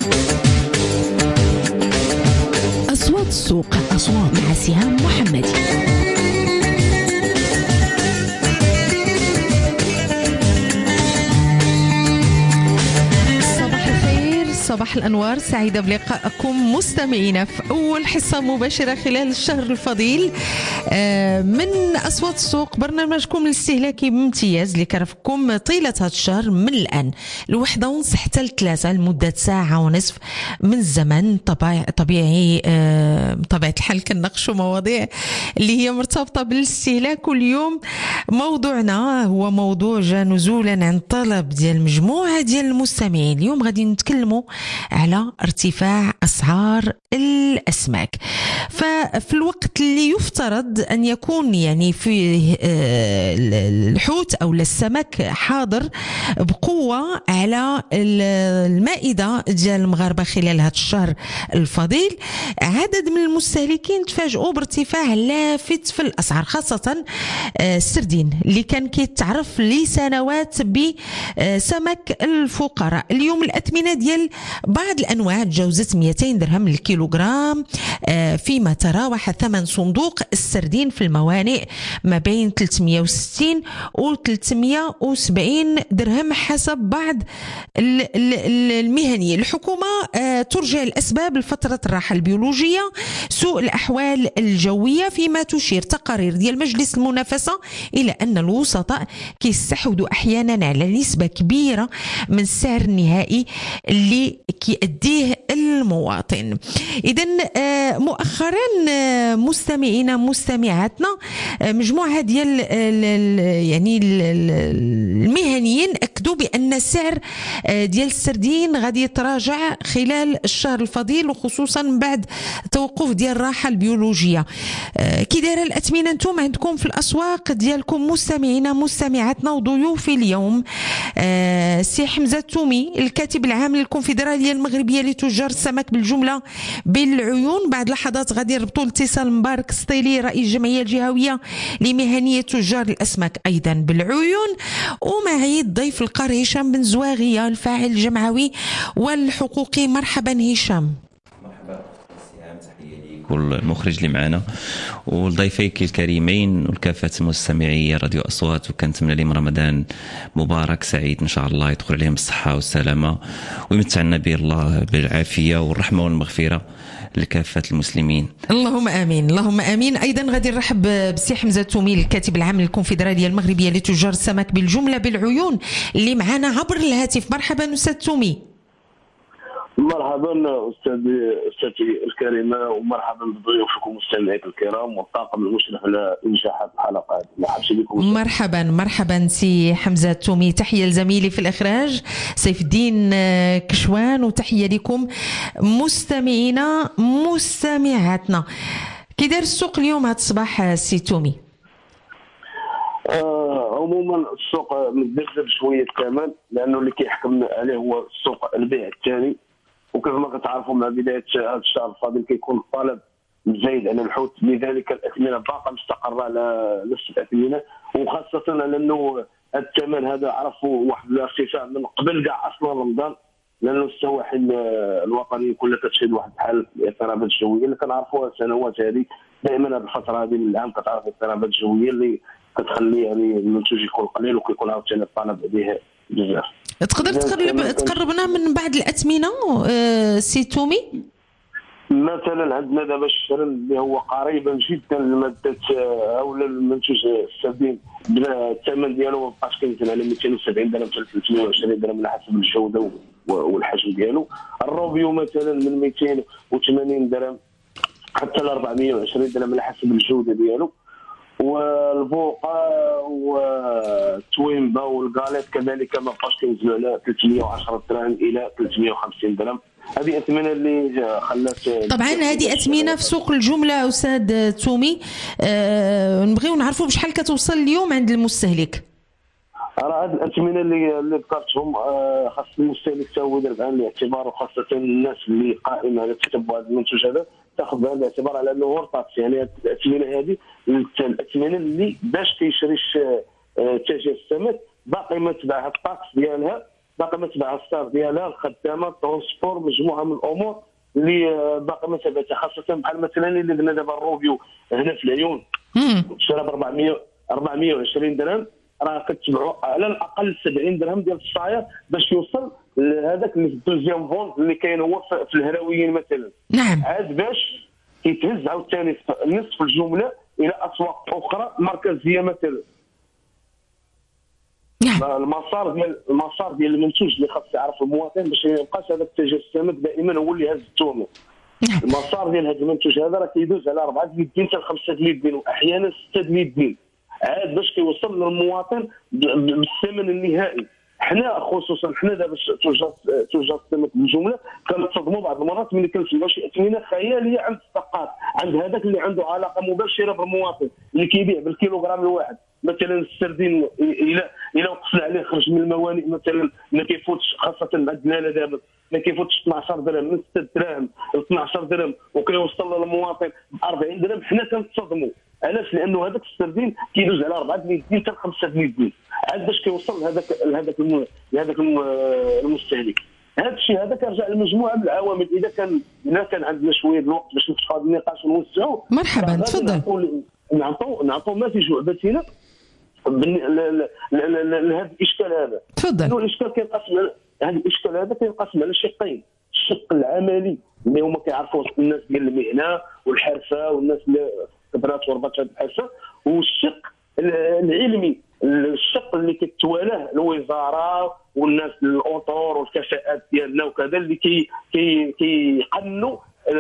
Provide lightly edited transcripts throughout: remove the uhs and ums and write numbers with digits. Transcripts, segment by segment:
أصوات السوق مع سهام محمدي. صباح الأنوار، سعيدة بلقائكم مستمعينا في أول حصة مباشرة خلال الشهر الفضيل من أصوات السوق، برنامجكم الاستهلاكي بامتياز اللي كرفكم طيلة هذا الشهر من الآن 1:30 حتى 3 لمدة ساعة ونصف من الزمن. طبيعي بطبيعة الحال كنناقشوا مواضيع اللي هي مرتبطة بالاستهلاك، واليوم موضوعنا هو موضوع جا نزولا عن طلب ديال مجموعة ديال المستمعين. اليوم غادي نتكلموا على ارتفاع أسعار الأسماك. ففي الوقت اللي يفترض أن يكون يعني فيه الحوت أو السمك حاضر بقوة على المائدة ديال المغاربة خلال هذا الشهر الفضيل، عدد من المستهلكين تفاجئوا بارتفاع لافت في الأسعار، خاصة السردين اللي كان كيتعرف لسنوات بسمك الفقراء. اليوم الأثمنة ديال بعض الأنواع تجاوزت 200 درهم للكيلوغرام، فيما تراوح ثمن صندوق السردين في الموانئ ما بين 360 و 370 درهم حسب بعض المهنيين. الحكومة ترجع الأسباب لفترة الراحة البيولوجية، سوء الأحوال الجوية، فيما تشير تقارير ديال مجلس المنافسة إلى أن الوسطاء كيستحوذوا أحيانا على نسبة كبيرة من السعر النهائي اللي كيأديه المواطن. إذن مؤخرا مستمعينا مستمعاتنا مجموعة ديال يعني المهنيين أكدوا بأن السعر ديال السردين غادي يتراجع خلال الشهر الفضيل، وخصوصا بعد توقف ديال الراحة البيولوجية. كي دايره الأثمنة انتم عندكم في الأسواق ديالكم مستمعينا مستمعاتنا؟ وضيوفي اليوم سي حمزة التومي، الكاتب العام للكونفدرالية المغربية لتجار السمك بالجملة بالعيون. بعد لحظات غادي نربطوا الاتصال مبارك سطيلي، رئيس الجمعية الجهوية لمهنية تجار الأسماك أيضا بالعيون. ومعي الضيف القارئ هشام بن زواغية، الفاعل الجمعوي والحقوقي. مرحبا هشام. والمخرج اللي معنا والضيفيك الكريمين والكافة مستمعي راديو أصوات، وكنتمنى لهم رمضان مبارك سعيد إن شاء الله، يدخل عليهم الصحة والسلامة ويمتعنا به الله بالعافية والرحمة والمغفرة لكافة المسلمين. اللهم آمين اللهم آمين. أيضا غادي نرحب بسي حمزة التومي، الكاتب العام للكونفدرالية المغربية لتجار السمك بالجملة بالعيون، اللي معنا عبر الهاتف. مرحبا أستاذ تومي. مرحبا استاذتي الكريمه، ومرحبا بضيوفكم مستمعيك الكرام والطاقم المشرف على انشاء الحلقات. مرحبا بكم. مرحبا سي حمزه التومي. تحيه لزميلي في الاخراج سيف الدين كشوان، وتحيه لكم مستمعينا مستمعاتنا. كي داير السوق اليوم هذا الصباح سي تومي؟ عموما السوق متذبذب شويه كمان، لانه اللي كيحكم عليه هو السوق البيع الثاني، وكيف ما كتعرفوا مع بدايه هذا الشهر الفاضل كيكون الطلب زايد على الحوت، لذلك الاثمنه باقا مستقره على نفس الاثمنه، وخاصه على انه الثمن هذا عرفوا واحد الارتفاع من قبل كاع اصلا رمضان، لانه السواحل الوطنيه كلها كتشهد واحد الحاله الاضطرابات الجويه اللي كنعرفوها السنوات هذه. دائما هذه الفتره هذه من العام كتعرف الاضطرابات الجويه اللي كتخلي يعني المنتوج يكون قليل وكيكون عاوتاني الطلب عليه بزاف. تقدر تقربنا من بعض الاثمنه سي تومي؟ مثلا عندنا دابا الشرن اللي هو قريبا جدا لماده او المنتوج السردين، الثمن ديالو ما بقاش كينزل على 270 درهم حتى 320 درهم على حسب الجوده والحجم ديالو. الروبيو مثلا من 280 درهم حتى ل 420 درهم على حسب الجوده ديالو. والبوقه والتويمبا والغاليت كذلك ما بقاش كينزلوا على 310 درهم الى 350 درهم. هذه اثمنه اللي خلات. طبعا هذه اثمنه في سوق الجمله استاذ تومي. نبغيو نعرفوا بشحال كتوصل اليوم عند المستهلك. راه هذه الاثمنه اللي ذكرتهم خاص المستهلك حتى هو يدير بعين الاعتبار، وخاصه الناس اللي قائمه على تتبع هذا المنتوج هذا تاخذ بعين الاعتبار على انه ورطات. يعني الاثمنه هذه الاثمنه اللي باش كيشري تاجر السمك باقي ما تباع الطاكس ديالها باقي ما تبع الستار ديالها، الخدامه، الترونسبور، مجموعه من الامور اللي باقي ما تبعتها، خاصه بحال مثلا اللي درنا دابا الروبيو هنا في العيون شرا ب 420 درهم، راه كتبعوا على الاقل 70 درهم ديال الصاير باش يوصل لهذاك اللي في الدوزيام فونت اللي كاين هو في الهراويين مثلا. نعم. عاد باش كيتهز عاوتاني نصف الجمله الى اسواق اخرى مركزيه مثلا. نعم. المسار ديال المنتوج اللي خاص يعرف المواطن باش ما يبقاش هذاك الاتجاه السمك دائما هو اللي هز التومه. نعم. المسار ديال هذا المنتوج هذا راه كيدوز على 4 ديال حتى 5 ديال واحيانا 6 ديال عاد باش كيوصل للمواطن بالثمن النهائي. حنا خصوصا حنا دابا تجار السمك بالجمله كنتصدموا بعض المرات ملي كنسمعوا شي اثمنه خياليه عند الثقات، عند هذاك اللي عنده علاقه مباشره بالمواطن اللي كيبيع بالكيلوغرام الواحد. مثلا السردين الى وقفنا عليه خرج من الموانئ مثلا ما كيفوتش، خاصه مع الدلاله دابا ما كيفوتش 12 درهم، من 6 دراهم ل 12 درهم وكيوصل للمواطن ب 40 درهم. حنا كنتصدموا علاش؟ لانه هذاك السردين كيدوز على 4 ديال حتى 5 ديال عاد باش كيوصل لهذاك المستهلك. هذا الشيء هذا كيرجع لمجموعه من العوامل. اذا كان عندنا شويه الوقت باش نفتحوا هذا النقاش ونوسعوا، مرحبا تفضل. نعطوا ما في جعبتنا لهذا الاشكال هذا. تفضل. انه الاشكال كينقسم، هذا الاشكال هذا كينقسم على شقين: الشق العملي اللي هما كيعرفوا الناس ديال المهنه والحرفه والناس اللي كبرات وربطت هذه الحرفه، والشق العلمي، الشق اللي كتوالاه الوزاره والناس الاطور والكفاءات ديالنا وكذا اللي كيقنوا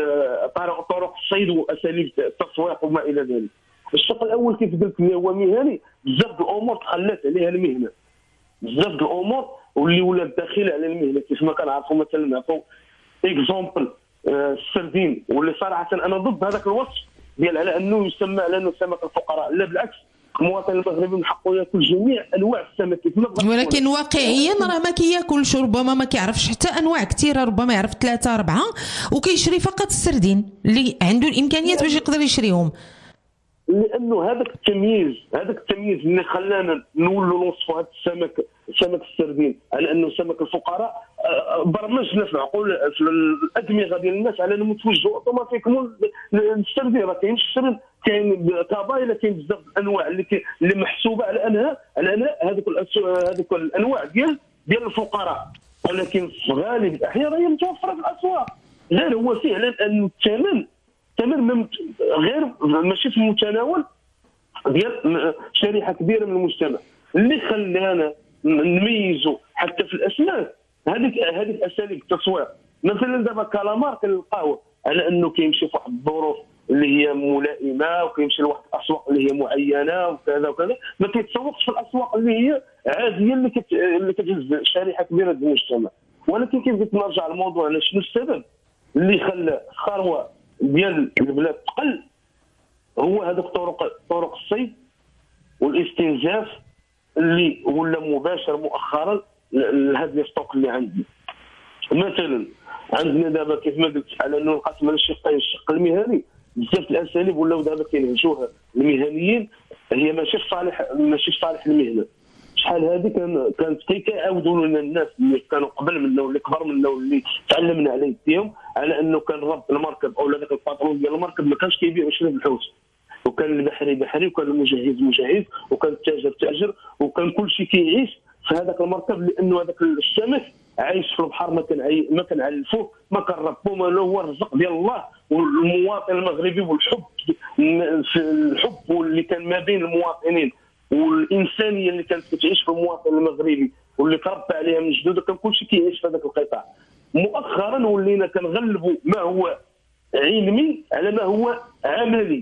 طرق الصيد واساليب التسويق وما الى ذلك. الشق الاول كيف قلت لي هو مهني، بزاف الامور تخلات عليها المهنه، بزاف الامور واللي ولات داخله على المهنه. كيف ما كنعرفوا مثلا نعطوا اكزومبل السردين، واللي صراحه انا ضد هذاك الوصف ديال على انه يسمى على انه سمك الفقراء. لا بالعكس، المواطن المغربي من حقه ياكل جميع انواع السمك كيف ما بغى، ولكن واقعيا راه ما كياكلش، ربما ما كيعرفش حتى انواع كثيره، ربما يعرف 3 4 وكيشري فقط السردين اللي عنده الامكانيات باش يقدر يشريهم. لانه هذاك التمييز اللي خلانا نولوا نوصفوا هذا سمك السردين على انه سمك الفقراء، برمجنا في عقول في الادمغه ديال الناس على انهم يتوجهوا اوتوماتيكمون للسردين. راه كاين السرد، كاين كابايله، كاين بزاف الانواع اللي محسوبه على انها هذوك الانواع ديال الفقراء، ولكن في غالب الاحيان هي متوفره في الاسواق. غير هو فعلا ان الثمن غير ماشي في المتناول ديال شريحه كبيره من المجتمع. اللي خلانا نميزوا حتى في الاسماك هذيك اساليب التسويق. مثلا دابا كالامار كنلقاوه على انه كيمشي في واحد الظروف اللي هي ملائمه، وكيمشي لواحد الاسواق اللي هي معينه وكذا وكذا، ما كيتسوقش في الاسواق اللي هي عاديه اللي كتهز شريحه كبيره من المجتمع. ولكن كيف قلت نرجع للموضوع، شنو السبب اللي خلى الثروه ديال البلاد تقل؟ هو هذوك طرق الصيد والاستنزاف اللي ولا مباشر مؤخرا لهذا الستوك اللي عندنا. مثلا عندنا دابا كيف ما قلت على انه نقسم على الشقين، الشق المهني بزاف الاساليب ولاو دابا كينهجوها المهنيين، هي ماشي في صالح المهنه. شحال هذه كانت كيعاودوا لنا الناس اللي كانوا قبل منا واللي كبر منا واللي تعلمنا على يديهم على انه كان رب المركب او ذاك الباترون ديال المركب ما كانش كيبيع ويشري بالحوت، وكان البحري بحري، وكان المجهز مجهز، وكان التاجر تاجر، وكان كل شيء كيعيش في هذاك المركب، لانه هذاك السمك عايش في البحر ما كنعلفوه، ما كنربوه، ما هو الرزق ديال الله. والمواطن المغربي والحب اللي كان ما بين المواطنين والانسانيه اللي كانت كتعيش في المواطن المغربي واللي تربى عليها من جدوده، كان كلشي كيعيش في هذاك القطاع. مؤخرا ولينا كنغلبوا ما هو علمي على ما هو عملي.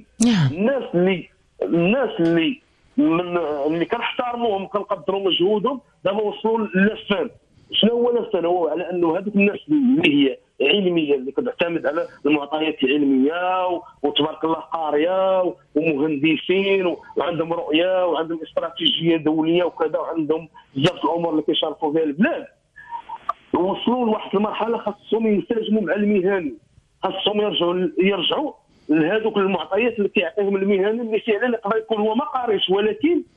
الناس اللي كنحترموهم كنقدروا مجهودهم دابا وصلوا للفان. شنو هو اللفان؟ هو على انه هذوك الناس اللي هي علميه، اللي كتعتمد على المعطيات العلميه وتبارك الله قاريه ومهندسين وعندهم رؤيه وعندهم استراتيجيه دوليه وكذا، وعندهم بزاف الامور اللي كيشاركوا فيها البلاد، وصلوا لواحد المرحله خاصهم ينسجموا مع المهني، خاصهم يرجعوا لهذوك المعطيات اللي كيعطيهم المهني، اللي فعلا يقدر يكون هو ما قاريش ولكن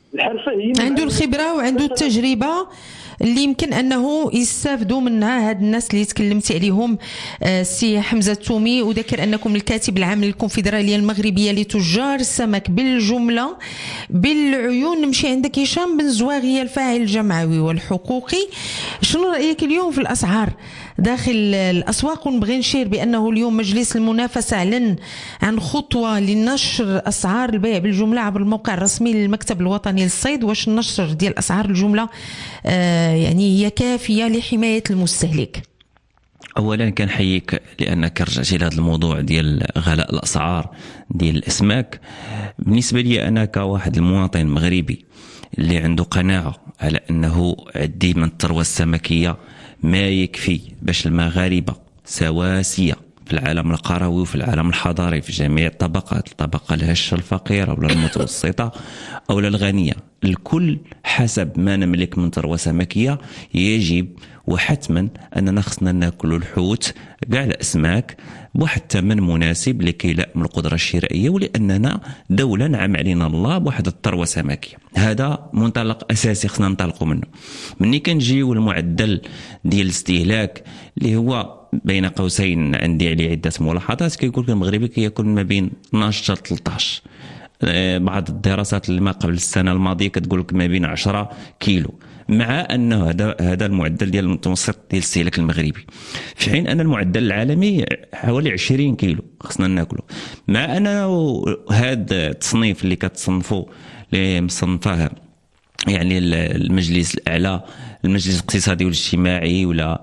الحرفه هي عنده الخبره وعنده التجربه اللي يمكن انه يستافدوا منها هاد الناس اللي تكلمتي عليهم. سي حمزه التومي، وذكر انكم الكاتب العام للكونفدراليه المغربيه لتجار السمك بالجمله بالعيون. نمشي عندك هشام بن زواغيه، الفاعل الجمعوي والحقوقي. شنو رايك اليوم في الاسعار داخل الاسواق؟ ونبغي نشير بانه اليوم مجلس المنافسه اعلن عن خطوه لنشر اسعار البيع بالجمله عبر الموقع الرسمي للمكتب الوطني للصيد. واش النشر ديال اسعار الجمله يعني هي كافيه لحمايه المستهلك؟ اولا كنحييك لانك رجعتي لهذا الموضوع ديال غلاء الاسعار ديال الاسماك. بالنسبه لي انا كواحد المواطن مغربي اللي عنده قناعه على انه عندي من الثروه السمكيه ما يكفي باش المغاربه سواسيه في العالم القروي وفي العالم الحضاري في جميع الطبقات، الطبقه الهشه الفقيره ولا المتوسطه او الغنيه، الكل حسب ما نملك من ثروه سمكيه. يجب وحتما اننا خصنا ناكلوا الحوت كاع الاسماك بواحد الثمن مناسب لكي يلائم القدره الشرائيه، ولاننا دوله نعم علينا الله بواحد الثروه سمكيه. هذا منطلق اساسي خصنا ننطلقوا منه. مني كنجيو المعدل ديال الاستهلاك اللي هو بين قوسين عندي عليه عده ملاحظات، كيقول لك المغربي كياكل ما بين 12 حتى 13. بعض الدراسات اللي ما قبل السنه الماضيه كتقول لك ما بين 10 كيلو، مع انه هذا المعدل ديال المتوسط ديال الاستهلاك المغربي، في حين ان المعدل العالمي حوالي 20 كيلو خصنا ناكله. مع انه هذا التصنيف اللي كتصنفوا اللي مصنفاه يعني المجلس الاعلى، المجلس الاقتصادي والاجتماعي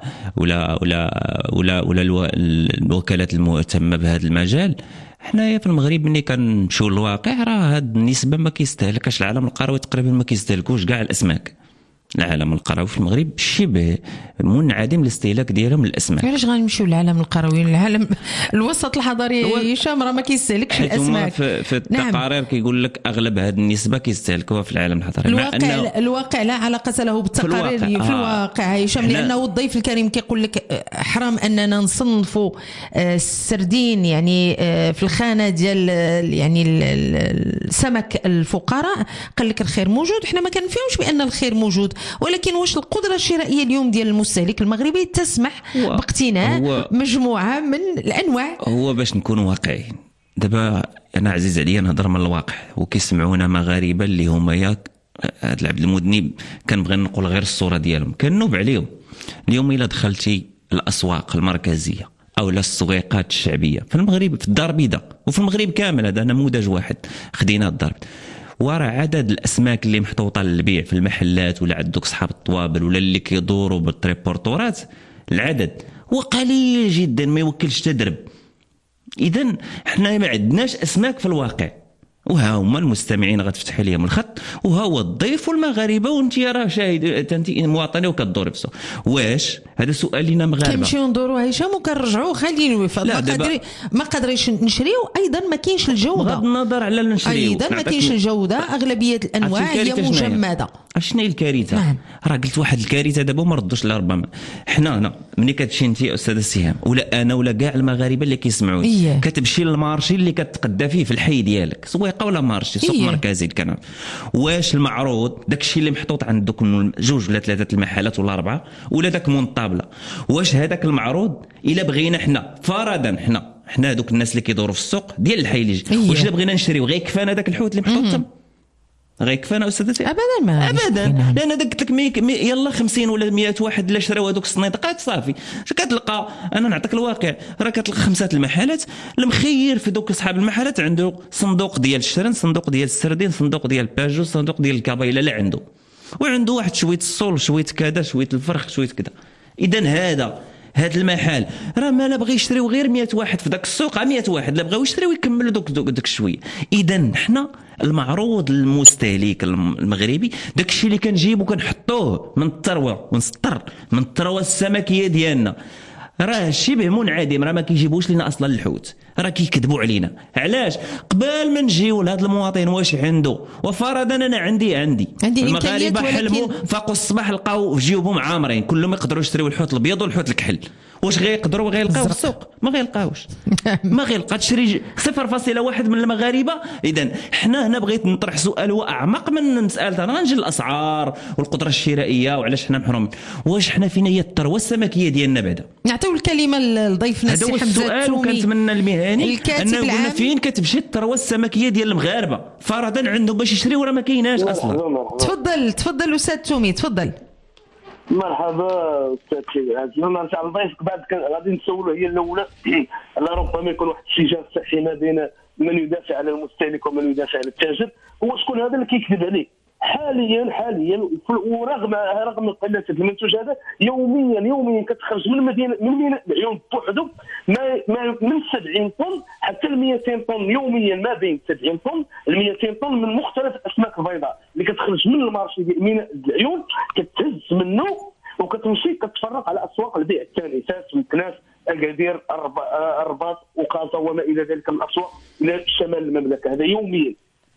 ولا الوكالات المهتمه بهذا المجال، حنايا في المغرب ملي كنمشيو للواقع راه هاد النسبه ما كيستهلكش. العالم القروي تقريبا ما كيستهلكوش كاع الاسماك. العالم القروي في المغرب شبه منعدم الاستهلاك ديالهم للاسماك. علاش غنمشيو للعالم القروي؟ العالم الوسط الحضاري هشام راه ما كيستهلكش الاسماك. في التقارير كيقول لك اغلب هذه النسبه كيستهلكوها في العالم الحضاري. الواقع لا علاقه له بالتقارير في الواقع هشام، لانه الضيف الكريم كيقول لك حرام اننا نصنفوا السردين يعني في الخانه ديال يعني السمك الفقراء. قال لك الخير موجود، احنا ما كنفهمش بان الخير موجود، ولكن واش القدره الشرائيه اليوم ديال المستهلك المغربي تسمح باقتناء مجموعه من الانواع؟ هو باش نكونوا واقعيين دابا، انا عزيز عليا نهضر من الواقع، وكيسمعونا مغاربه اللي هما ياك هاد العبد المذنب كنبغي نقول غير الصوره ديالهم كنوب عليهم. اليوم الا دخلتي الاسواق المركزيه او السويقات الشعبيه في المغرب، في الدار البيضاء وفي المغرب كامل، هذا نموذج واحد خدينا الدار، ورا عدد الاسماك اللي محطوطه للبيع في المحلات ولا عندك اصحاب الطوابل ولا اللي كيدوروا بالتريبورتورات، العدد هو قليل جدا ما يوكلش تدرب. اذا حنا ما عندناش اسماك في الواقع، وها هما المستمعين غتفتح لهم الخط، وها هو الضيف والمغاربه، وانت راه شاهد انت مواطنه وكدوري في السوق. واش هذا سؤال لينا مغاربه كنمشيو ندوروا هشام وكنرجعوا خاليين الوفاض، ما قادرينش نشريو. ايضا ما كاينش الجوده، بغض النظر على نشريو، ايضا ما كاينش الجوده. اغلبيه الانواع هي مجمده. شنو هي الكارثه؟ نعم. راه قلت واحد الكارثه دابا ما ردوش لها. ربما حنا هنا ملي كتمشي انت استاذ السهام ولا انا ولا كاع المغاربه اللي كيسمعوني، كتمشي للمارشي اللي كتقدى فيه في الحي ديالك، سويقه ولا مارشي سوق مركزي الكلام، واش المعروض داكشي اللي محطوط عندك من 2 ولا 3 المحلات ولا 4 ولا داك مونطابله، واش هذاك المعروض الا بغينا حنا فرضا حنا دوك الناس اللي كيدوروا في السوق ديال الحي اللي واش الا بغينا نشريو غيكفانا داك الحوت اللي محطوط تما؟ غيكفانا استاذتي؟ ابدا ما ابدا، لان داك قلت لك يلا 50 ولا 100 واحد اللي شراو هذوك الصنيطقات صافي. كتلقى انا نعطيك الواقع، راه كتلقى 5 المحلات المخير في دوك اصحاب المحلات عنده صندوق ديال الشرن، صندوق ديال السردين، صندوق ديال الباجو، صندوق ديال الكابيله لا عنده، وعنده واحد شويه الصول، شويه كذا، شويه الفرخ، شويه كذا. اذا هذا المحل راه ما لا بغى يشريو غير 100 واحد في ذاك السوق، 100 واحد لا بغاو يشريو يكملوا دوك شويه. اذا حنا المعروض للمستهلك المغربي داك الشيء اللي كنجيبو كنحطوه من الثروه ونسطر من الثروه السمكيه ديالنا، راه شبه منعدم، راه ما كيجيبوش لنا اصلا الحوت، راه كيكذبوا علينا. علاش؟ قبل ما نجيو لهذا المواطن واش عنده، وفرضا انا عندي المغاربه حلموا فاقوا الصباح لقاو في جيوبهم عامرين، كلهم يقدروا يشريو الحوت الابيض والحوت الكحل، واش غيقدروا غيلقاو في السوق؟ ما غيلقاوش. ما غيلقى تشري 0.1 من المغاربه. اذا حنا هنا بغيت نطرح سؤال هو اعمق من مساله انا نجي الاسعار والقدره الشرائيه وعلاش حنا محرومين. واش حنا فينا هي الثروه السمكيه ديالنا بعدا؟ نعطيو الكلمه لضيفنا السي حمزه التومي. هذا هو السؤال، وكنتمنى المهني انه قلنا فين كتمشي الثروه السمكيه ديال المغاربه فرضا عندهم باش يشريو راه ما كايناش اصلا. تفضل استاذ التومي تفضل. مرحبا استاذ عزيزنا، نرجع لضيفك بعد غادي نسولوا هي الاولى على ربما يكون واحد الشجار صحي ما بين من يدافع على المستهلك ومن يدافع على التاجر. هو شكون هذا اللي كيكذب عليه حاليا ورغم قله المنتوج هذا يوميا كتخرج من مدينه العيون بوحدو من 70 طن حتى ل 200 طن يوميا، ما بين 70 طن ل 200 طن من مختلف الاسماك البيضاء اللي كتخرج من المارشي ديال ميناء العيون، كتهز منه وكتمشي كتفرق على اسواق البيع الثاني، فاس مكناس اكادير الرباط وقازا وما الى ذلك من الاسواق الى شمال المملكه. هذا يوميا.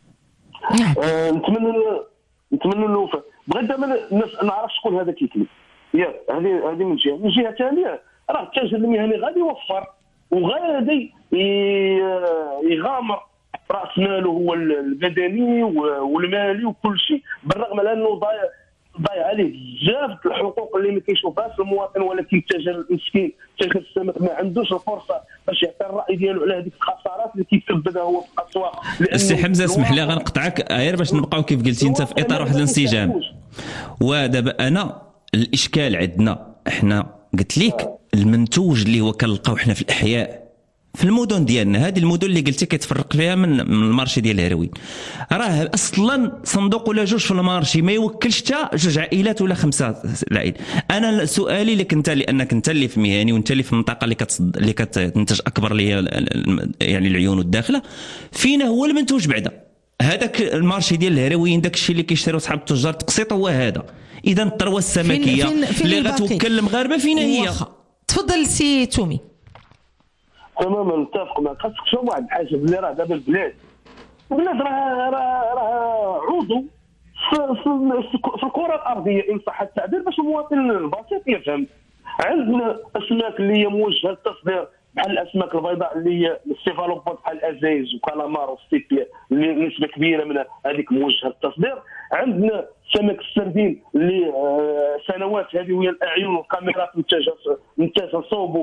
نتمنى الوفاء. بغيت دابا نعرف شكون هذا كيكذب. هذه من جهه. من جهه ثانيه راه التاجر المهني غادي يوفر وغادي يغامر راس ماله هو البدني والمالي وكل شيء، بالرغم من انه ضايع عليه بزاف الحقوق اللي ما كيشوفهاش المواطن، ولكن التاجر المسكين تاجر السمك ما عندوش الفرصه باش يعطي الراي ديالو على هذيك الخسارات اللي كيسببها هو في الاسواق. السي حمزه اسمح لي غنقطعك غير باش نبقاو كيف قلتي انت في اطار واحد الانسجام. ودابا انا الاشكال عندنا احنا قلت لك المنتوج اللي هو كنلقاو حنا في الاحياء في المدن ديالنا، هذه المدن اللي قلتي كيتفرق فيها من المارشي ديال الهروين، راه اصلا صندوق ولا جوج في المارشي ما يوكلش حتى 2 عائلات ولا 5 العائلات. انا سؤالي لك انت، لانك انت اللي في مهني وانت اللي في المنطقه اللي كتنتج اكبر اللي هي يعني العيون والداخله، فينا هو المنتوج بعدا هذاك المارشي ديال الهروين، داك الشيء اللي كيشتروا اصحاب التجار تقسيط هو هذا. اذا الثروه السمكيه اللي غتوكل المغاربه فينا هي. تفضل سي تومي. تماما نتفق معك. خاصك تشوف واحد الحاجه بلي راه دابا البلاد راه عضو في الكره الارضيه ان صح التعبير، باش المواطن البسيط يفهم. عندنا اسماك اللي هي موجهه للتصدير بحال الاسماك البيضاء اللي هي السيفالوبود بحال الازايز وكالامار والسيبيا اللي نسبه كبيره من هذيك موجهه للتصدير. عندنا سمك السردين اللي سنوات هذه وهي الاعين والكاميرات منتجه صوبوا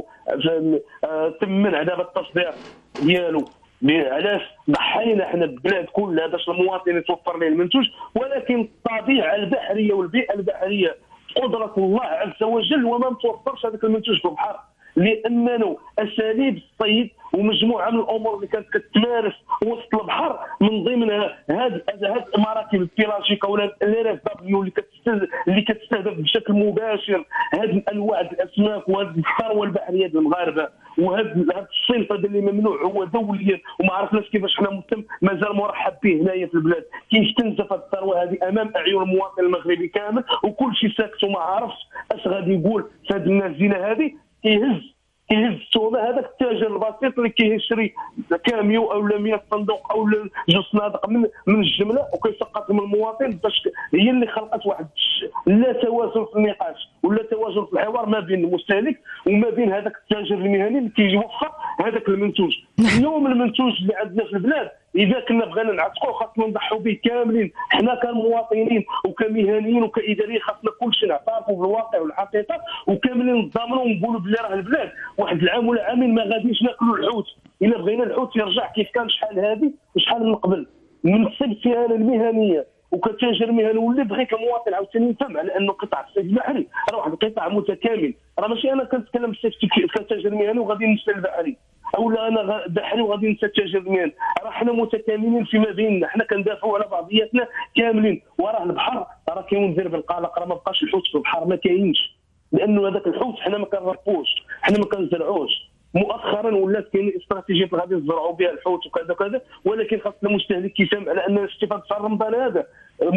تم منع دابا التصدير ديالو. علاش ضحينا حنا البلاد كلها باش المواطن يتوفر له المنتوج، ولكن الطبيعه البحريه والبيئه البحريه قدره الله عز وجل وما متوفرش هذاك المنتوج في البحر، لانه اساليب الصيد ومجموعه من الامور اللي كانت كتمارس وسط البحر، من ضمنها هذه المراكب البيلاجيكا ولا الRF W اللي كتستهدف بشكل مباشر هذه انواع الاسماك وهذه الثروه البحريه ديال المغاربه. وهذا الصنف هذا اللي ممنوع هو دوليا وما عرفناش كيفاش حنا مازال مرحب به هنايا في البلاد. كيستنزف هذه الثروه هذه امام اعين المواطن المغربي كامل، وكل شيء ساكت وما عارفش اش غادي يقول في هذه المنازله هذه. كيهز التهمه هذاك التاجر البسيط اللي كيشري كاميو او 100 صندوق او 2 صنادق من الجمله وكيسقطهم المواطن، باش هي اللي خلقت واحد لا توازن في النقاش ولا توازن في الحوار ما بين المستهلك وما بين هذاك التاجر المهني اللي كيوفر هذاك المنتوج. اليوم المنتوج اللي عندنا في البلاد اذا كنا بغينا نعتقوا خاصنا نضحوا به كاملين، حنا كمواطنين وكمهنيين وكاداريين خاصنا كلشي نعترفوا بالواقع والحقيقه وكاملين نضامنوا ونقولوا بلي راه البلاد واحد العام ولا عامين ما غاديش ناكلوا الحوت. الا بغينا الحوت يرجع كيف كان شحال هذه وشحال من قبل. من صفتي انا المهنيه وكتاجر مهني واللي بغي كمواطن عاوتاني نفهم على انه قطاع الصيد البحري راه واحد القطاع متكامل. راه ماشي انا كنتكلم بصفتي كتاجر مهني وغادي ننسى البحري، اولا انا بحري وغادي ننسى التاجر المهني. راه حنا متكاملين فيما بيننا، حنا كندافعوا على بعضياتنا كاملين. وراه البحر راه كينذر بالقلق، راه ما بقاش الحوت في البحر، ما كاينش، لانه هذاك الحوت حنا ما كنربوش، حنا ما كنزرعوش. مؤخرا ولات كاين استراتيجيه غادي نزرعوا بها الحوت وكذا كذا، ولكن خاصنا المستهلك يفهم على ان الاستفاده في رمضان هذا.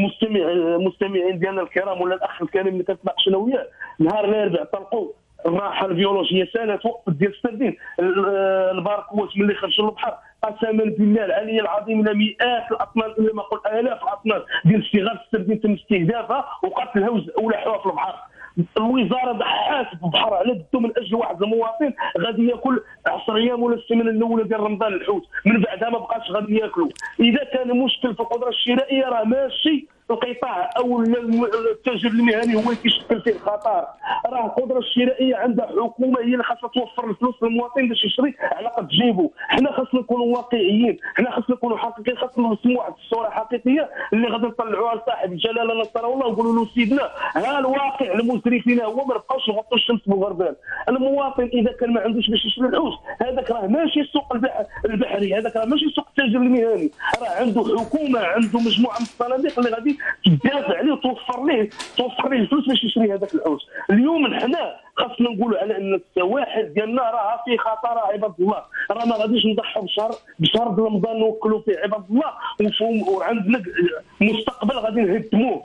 المستمعين ديالنا الكرام ولا الاخ الكريم اللي كنتناقشنا وياه نهار الاربعاء طلقوا الراحه البيولوجيه سنه وقفت ديال السردين الباركوات ملي خرجوا للبحر. قسما بالله العلي العظيم لا مئات الاطنان ولا ما نقول الاف الاطنان ديال صغار السردين تم استهدافها وقتلها ولاحوها في البحر. الوزاره ضحات بحر على الدو من اجل واحد المواطن غادي ياكل 10 ايام ولا السيمانه الاولى ديال رمضان الحوت، من بعدها ما بقاش غادي ياكلوا. اذا كان مشكل في القدره الشرائيه راه ماشي القطاع او التاجر المهني هو اللي كيشكل فيه الخطر، راه القدره الشرائيه عندها حكومه هي اللي خاصها توفر الفلوس للمواطن باش يشري على قد جيبو. حنا خاصنا نكونوا واقعيين، حنا خاصنا نكونوا حقيقيين، خاصنا نرسموا واحد الصوره حقيقيه اللي غادي نطلعوها لصاحب الجلاله نصر الله ونقولوا له سيدنا ها الواقع المسري فينا هو، ما نبقاوش نغطوا الشمس بالغربال. المواطن اذا كان ما عندوش باش يشري الحوت هذاك راه ماشي السوق البحري، هذاك راه ماشي سوق التاجر المهني، راه عنده حكومه، عنده مجموعه من الصناديق اللي غادي تدافع عليه وتوفر ليه الفلوس باش يشري هذاك الحوت. اليوم حنا خاصنا نقولوا على ان السواحل ديالنا راه في خطر عباد الله، راه ما غاديش نضحوا بشهر رمضان نوكلوا فيه عباد الله وعندنا مستقبل غادي نهدموه.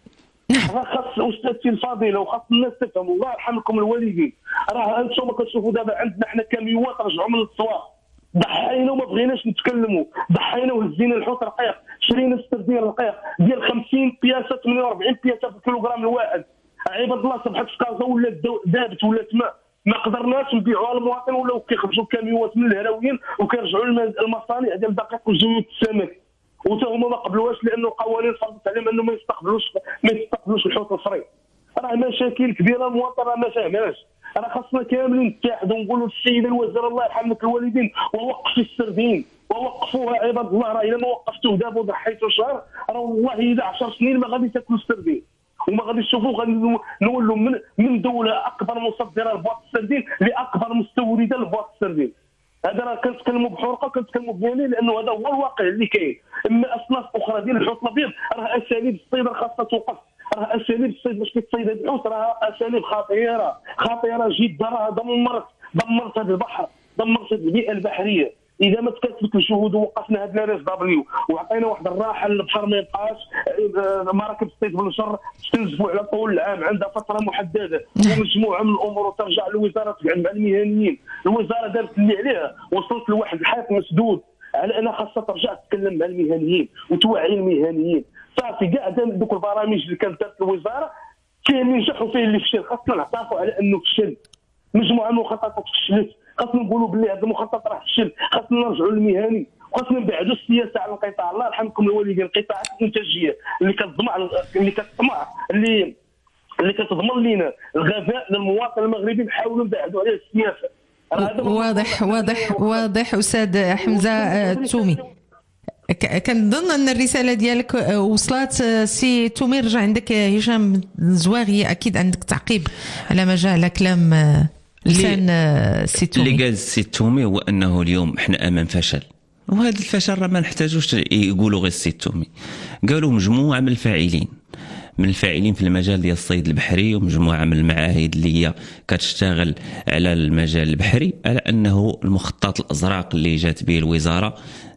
راه خاص استاذتي الفاضله وخاص الناس تفهم، الله يرحم لكم الوالدين. راه انتم كتشوفوا دابا عندنا حنا كاميوات رجعوا من السواق، ضحينا وما بغيناش نتكلموا، ضحينا وهزينا الحوت رقيق، شرينا السردين رقيق ديال 50 بياسه 48 بياسه في الكيلوغرام الواحد. عباد الله صبحت الكازا ولا دابت ولات ما قدرناش نبيعوها للمواطن، ولاو كيخرجوا كاميوات من الهراويين وكيرجعوا المصانع ديال دقيق وزيوت السمك، وتا هما ما قبلوهاش لانه القوانين فرضت عليهم انه ما يستقبلوش الحوت الفري. راه مشاكل كبيره، المواطن راه ما فاهماش. راه خاصنا كاملين نتحدوا ونقولوا للسيد الوزير الله يرحم لك الوالدين ووقف السردين ووقفوها عباد الله. راه الا ما وقفتوه دابا وضحيتوا شهر راه والله اذا 10 سنين ما غادي تاكلوا السردين وما غادي تشوفوا، غادي نولوا من دوله اكبر مصدره لبواط السردين لاكبر مستورده لبواط السردين. هذا راه كنتكلموا بحرقه وكنتكلموا بيانين لانه هذا هو الواقع اللي كاين. اما اصناف اخرى ديال الحوت الابيض راه اساليب الصيد خاصها توقف، راه اساليب الصيد باش كيتصيد هذا الحوت راه اساليب خطيره جدا، راه دمرت هذا البحر، دمرت البيئه البحريه. اذا ما تكاتفت الجهود ووقفنا هاد الاريس دبليو وعطينا واحد الراحه للبحر ما يبقاش مراكب الصيد بالنشر تنزفوا على طول العام، عندها فتره محدده ومجموعه من الامور وترجع للوزاره تقعد مع المهنيين. الوزاره دارت اللي عليها، وصلت لواحد الحيط مسدود على انها خاصها ترجع تتكلم مع المهنيين وتوعي المهنيين. صافي كاع دوك البرامج اللي كانت دارت الوزاره فيه اللي نجح وفيه اللي فشل، خاصنا نعترفوا على انه فشل. مجموعه من المخططات فشلت، خاصنا نقولوا باللي هذا المخطط راه فشل، خاصنا نرجعوا للمهني وخاصنا نبعدوا السياسه على القطاع. الله يرحمكم الوالدين، القطاعات الانتاجيه اللي كتضمن لنا الغذاء للمواطن المغربي نحاولوا نبعدوا عليه السياسه. واضح استاذ حمزه التومي. كنظن ان الرساله ديالك وصلت. سي تومي رجع عندك هشام زواغي، اكيد عندك تعقيب على ما جاء على كلام لسان سي تومي. اللي قال سي تومي هو انه اليوم احنا امام فشل، وهذا الفشل راه ما نحتاجوش يقولوا غير سي تومي، قالوا مجموعه من الفاعلين في المجال ديال الصيد البحري ومجموعه من المعاهد اللي هي كتشتغل على المجال البحري على انه المخطط الازرق اللي جات به الوزاره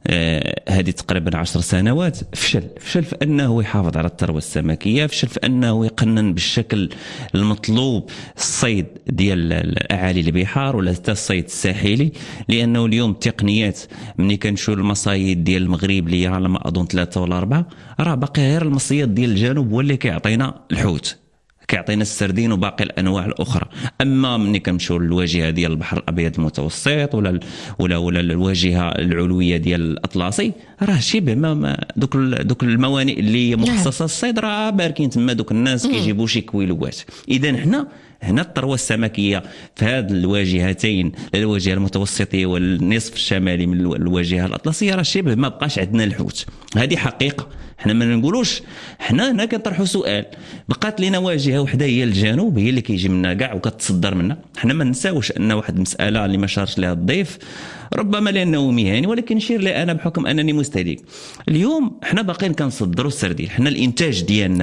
هذه تقريبا 10 سنوات فشل في انه يحافظ على الثروه السمكيه، فشل في انه يقنن بالشكل المطلوب الصيد ديال اعالي البحار ولا حتى الصيد الساحلي. لانه اليوم التقنيات ملي كنشوف المصايد ديال المغرب اللي على ما اظن 3 ولا 4 راه باقي غير المصيد ديال الجنوب هو اللي كيعطينا الحوت، كيعطينا السردين وباقي الانواع الاخرى. اما ملي كنمشيو للواجهه ديال البحر الابيض المتوسط ولا الواجهه العلويه ديال الاطلسي راه شبه ما دوك الموانئ اللي مخصصه للصيد راه باركين تما، دوك الناس كيجيبوا شي كويلوات. اذا هنا الثروه السمكيه في هذه الواجهتين، الواجهه المتوسطيه والنصف الشمالي من الواجهه الاطلسيه راه شبه ما بقاش عندنا الحوت. هذه حقيقه، حنا ما نقولوش. حنا هنا كنطرحوا سؤال، بقات لنا واجهه وحده هي الجنوب هي اللي كيجي منها كاع وكتصدر منها. حنا ما نساوش ان واحد المساله اللي ما شارش لها الضيف ربما لانه مهني، ولكن نشير لي انا بحكم انني مستهلك. اليوم حنا باقيين كنصدروا السردين، حنا الانتاج ديالنا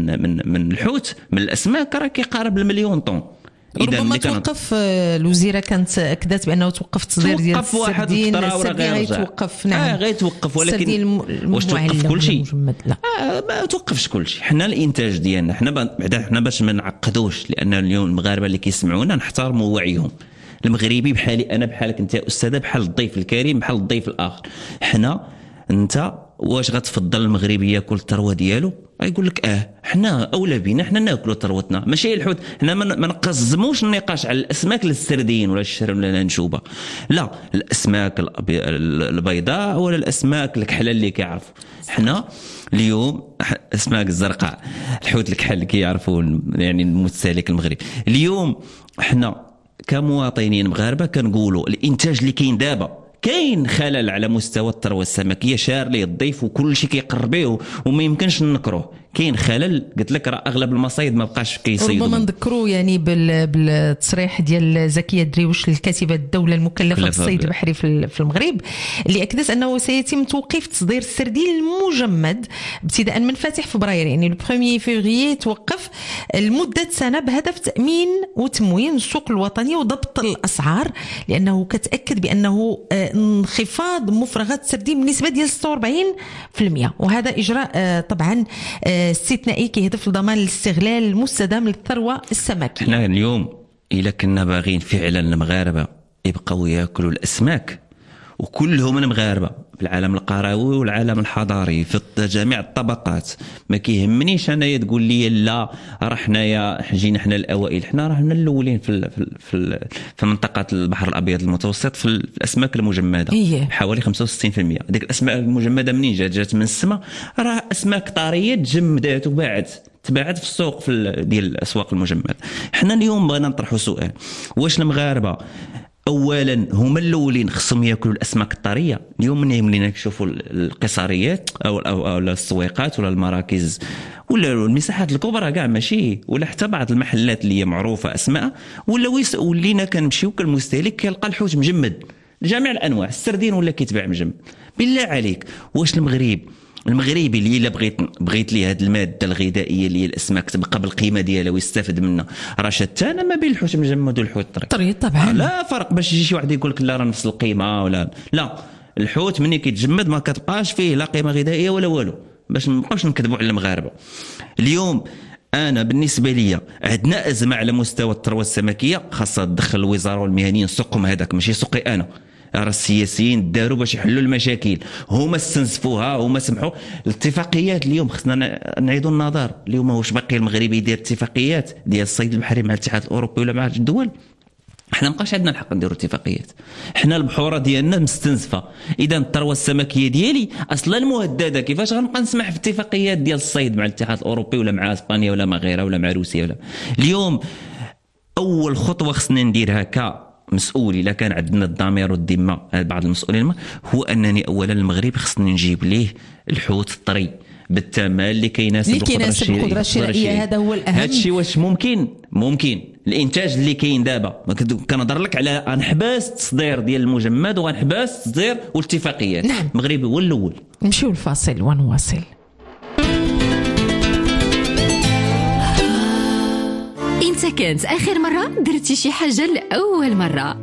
من الحوت من الاسماك راه كيقارب 1,000,000 طن. ربما توقف الوزيره كانت اكدت بانه توقف التصدير ديال السردين، السردين غيتوقف. نعم غيتوقف، ولكن واش توقف كل شيء؟ لا ما توقفش كل شيء. حنا الانتاج ديالنا حنا باش ما نعقدوش، لان اليوم المغاربه اللي كيسمعونا نحترموا وعيهم. المغربي بحالي انا بحالك انت يا استاذه، بحال الضيف الكريم بحال الضيف الاخر. انت واش غتفضل المغربي ياكل الثروه ديالو؟ يقول لك حنا اولى بينا حنا ناكلوا ثروتنا ماشي الحوت. حنا ما نقزموش النقاش على الاسماك السردين ولا الشرم ولا الانشوبه، لا، الاسماك البيضاء ولا الاسماك الكحله اللي كيعرفوا. حنا اليوم اسماك الزرقاء، الحوت الكحل اللي كيعرفوا يعني المستهلك المغربي. اليوم حنا كمواطنين مغاربه كنقولوا الانتاج اللي كاين دابا كاين خلل على مستوى الثروه السمكيه شار ليه الضيف وكل شيء كيقربيه وما يمكنش ننكروه. كاين خلل، قلت لك راه اغلب المصايد ما بقاش كيصيدوا. ربما نذكروا يعني بالتصريح ديال زكيه دريوش الكاتبه الدوله المكلفه بالصيد البحري في المغرب، اللي اكدت انه سيتم توقيف تصدير السردين المجمد ابتداء من فاتح فبراير، يعني لو 1 فبراير توقف لمده سنه بهدف تامين وتموين السوق الوطني وضبط الاسعار، لانه كتاكد بانه انخفاض مفرغات السردين بنسبه ديال 46%، وهذا اجراء طبعا استثنائي كيهدف لضمان الاستغلال المستدام للثروه السمكيه. احنا اليوم الا كنا باغيين فعلا المغاربه يبقاو ياكلوا الاسماك، وكلهم المغاربه في العالم القروي والعالم الحضاري في جميع الطبقات، ما كيهمنيش انايا تقول لي لا راه حنايا جينا حنا الاوائل، حنا راه حنا الاولين في منطقه البحر الابيض المتوسط في الاسماك المجمده حوالي 65%. ديك الاسماك المجمده منين جات من السماء؟ راه اسماك طاريه تجمدات تباعت في السوق ديال الاسواق المجمده. حنا اليوم بغينا نطرحوا سؤال، واش المغاربه اولا هما الاولين خصهم ياكلوا الاسماك الطريه؟ اليوم من يهمنا نشوفوا القصاريات او السويقات ولا المراكز ولا المساحات الكبرى كاع ماشي، ولا حتى بعض المحلات اللي هي معروفه اسماء، ولا ولينا كنمشيو كالمستهلك كيلقى الحوت مجمد جميع الانواع، السردين ولا كيتباع مجمد. بالله عليك واش المغربي اللي الا بغيت ليه هذه الماده الغذائيه اللي هي الاسماك تبقى بالقيمه ديالها ويستافد منها، راه شتانه ما بين الحوت المجمد والحوت الطري طبعا. لا فرق باش يجي شي واحد يقول لك لا راه نفس القيمه ولا لا. الحوت ملي كيتجمد ما كتبقاش فيه لا قيمه غذائيه ولا والو، باش ما نبقاوش نكذبوا على المغاربه. اليوم انا بالنسبه لي عندنا ازمه على مستوى الثروه السمكيه، خاصها تدخل الوزاره والمهنيين سوقهم هذاك ماشي سوقي انا. راه السياسيين داروا باش يحلوا المشاكل، هما استنزفوها، هما سمحوا. الاتفاقيات اليوم خصنا نعيدوا النظر. اليوم واش باقي المغربي يدير اتفاقيات ديال الصيد البحري مع الاتحاد الاوروبي ولا مع الدول؟ احنا مابقاش عندنا الحق نديروا اتفاقيات. احنا البحوره ديالنا مستنزفه، اذا الثروه السمكيه ديالي اصلا مهدده. كيفاش غنبقى نسمح في اتفاقيات ديال الصيد مع الاتحاد الاوروبي ولا مع اسبانيا ولا مع غيرها ولا مع روسيا ولا؟ اليوم اول خطوه خصنا نديرها مسؤول الا كان عندنا الضمير والذمه بعض المسؤولين، هو انني اولا المغرب خصني نجيب ليه الحوت الطري بالثمن اللي كيناسب القدره الشرائيه. هذا هو الاهم. هذا الشيء واش ممكن الانتاج اللي كاين دابا؟ كنهضر لك على غنحبس التصدير ديال المجمد وغنحبس التصدير والاتفاقيات. نعم. المغرب هو الاول. نمشيو الفاصل ونواصل. انت كانت اخر مره درتي شي حاجه لاول مره؟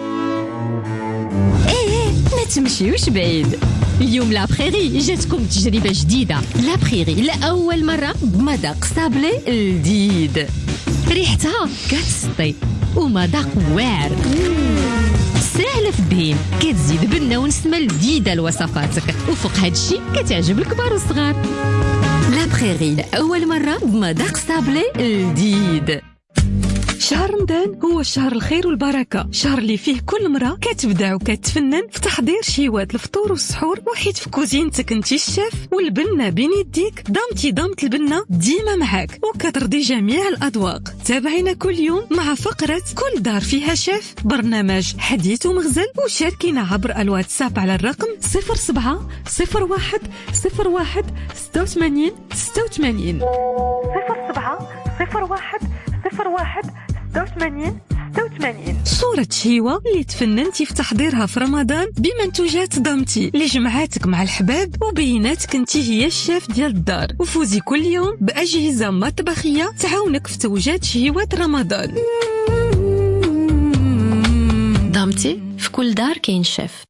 ما تمشيوش بعيد، اليوم لابخيغي جاتكم تجربه جديده. لابخيغي لاول مره بمذاق صابلي جديد، ريحتها كتسطي ومذاق واعر ساهله في الدهين، كتزيد بنه ونسمه جديده لوصفاتك، وفوق هادشي كتعجب الكبار والصغار. لابخيغي لاول مره بمذاق صابلي جديد. شهر رمضان هو شهر الخير والبركة، شهر اللي فيه كل مرة كتبدع وكتفنن في تحضير شيوات الفطور والسحور، وحيت في كوزينتك انتي الشاف والبنة بين يديك. ضمت البنة ديما معاك وكترضي جميع الأذواق. تابعينا كل يوم مع فقرة كل دار فيها شاف، برنامج حديث ومغزل، وشاركينا عبر الواتساب على الرقم 07 01 01 86 86 07 01 01 86 86. صورة شهيوة اللي تفننتي في تحضيرها في رمضان بمنتوجات ضمتي اللي جمعاتك مع الحباب وبيناتك انتي هي الشاف ديال الدار. وفوزي كل يوم بأجهزة مطبخية تعاونك في توجات شهيوات رمضان. ضمتي في كل دار كاين شاف.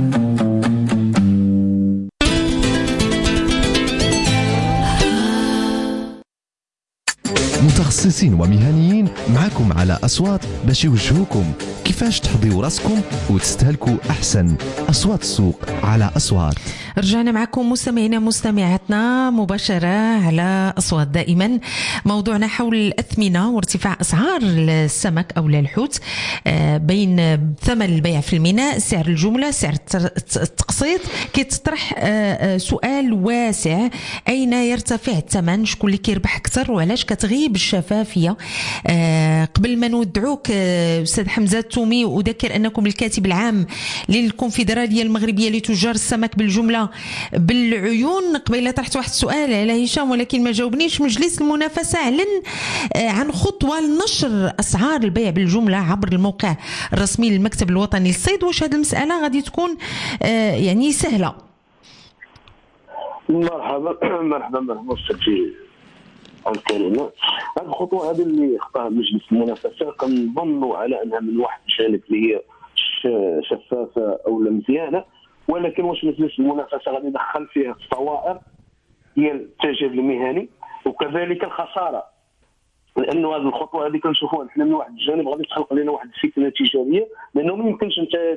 متخصصين ومهنيين معكم على أصوات باش يوجهوكم كيفاش تحضيوا راسكم وتستهلكوا أحسن. أصوات السوق على أصوات. رجعنا معكم مستمعينا مستمعاتنا مباشرة على أصوات دائما. موضوعنا حول الأثمنة وارتفاع أسعار السمك أو الحوت بين ثمن البيع في الميناء، سعر الجملة، سعر التقسيط. كيتطرح سؤال واسع: أين يرتفع الثمن؟ شكون اللي كيربح أكثر وعلاش كتغيب الشفافية؟ قبل ما نودعوك أستاذ حمزة التومي، أذكر أنكم الكاتب العام للكونفدرالية المغربية لتجار السمك بالجملة بالعيون. قبيله طرحت واحد السؤال على هشام ولكن ما جاوبنيش. مجلس المنافسة أعلن عن خطوة لنشر أسعار البيع بالجملة عبر الموقع الرسمي للمكتب الوطني للصيد. واش هذه المسألة غادي تكون يعني سهلة؟ مرحبا استاذ الكريمة. هذه الخطوة هذه اللي اخطاها مجلس المنافسة كنظنوا على أنها من واحد الجانب اللي هي شفافة أو مزيانة، ولكن واش مجلس المنافسة غادي يدخل فيها الصوائر ديال التاجر المهني وكذلك الخسارة؟ لأنه هذه الخطوة هذه كنشوفوها نحن من واحد الجانب غادي تخلق لنا واحد الفتنة تجارية، لأنه ما يمكنش أنت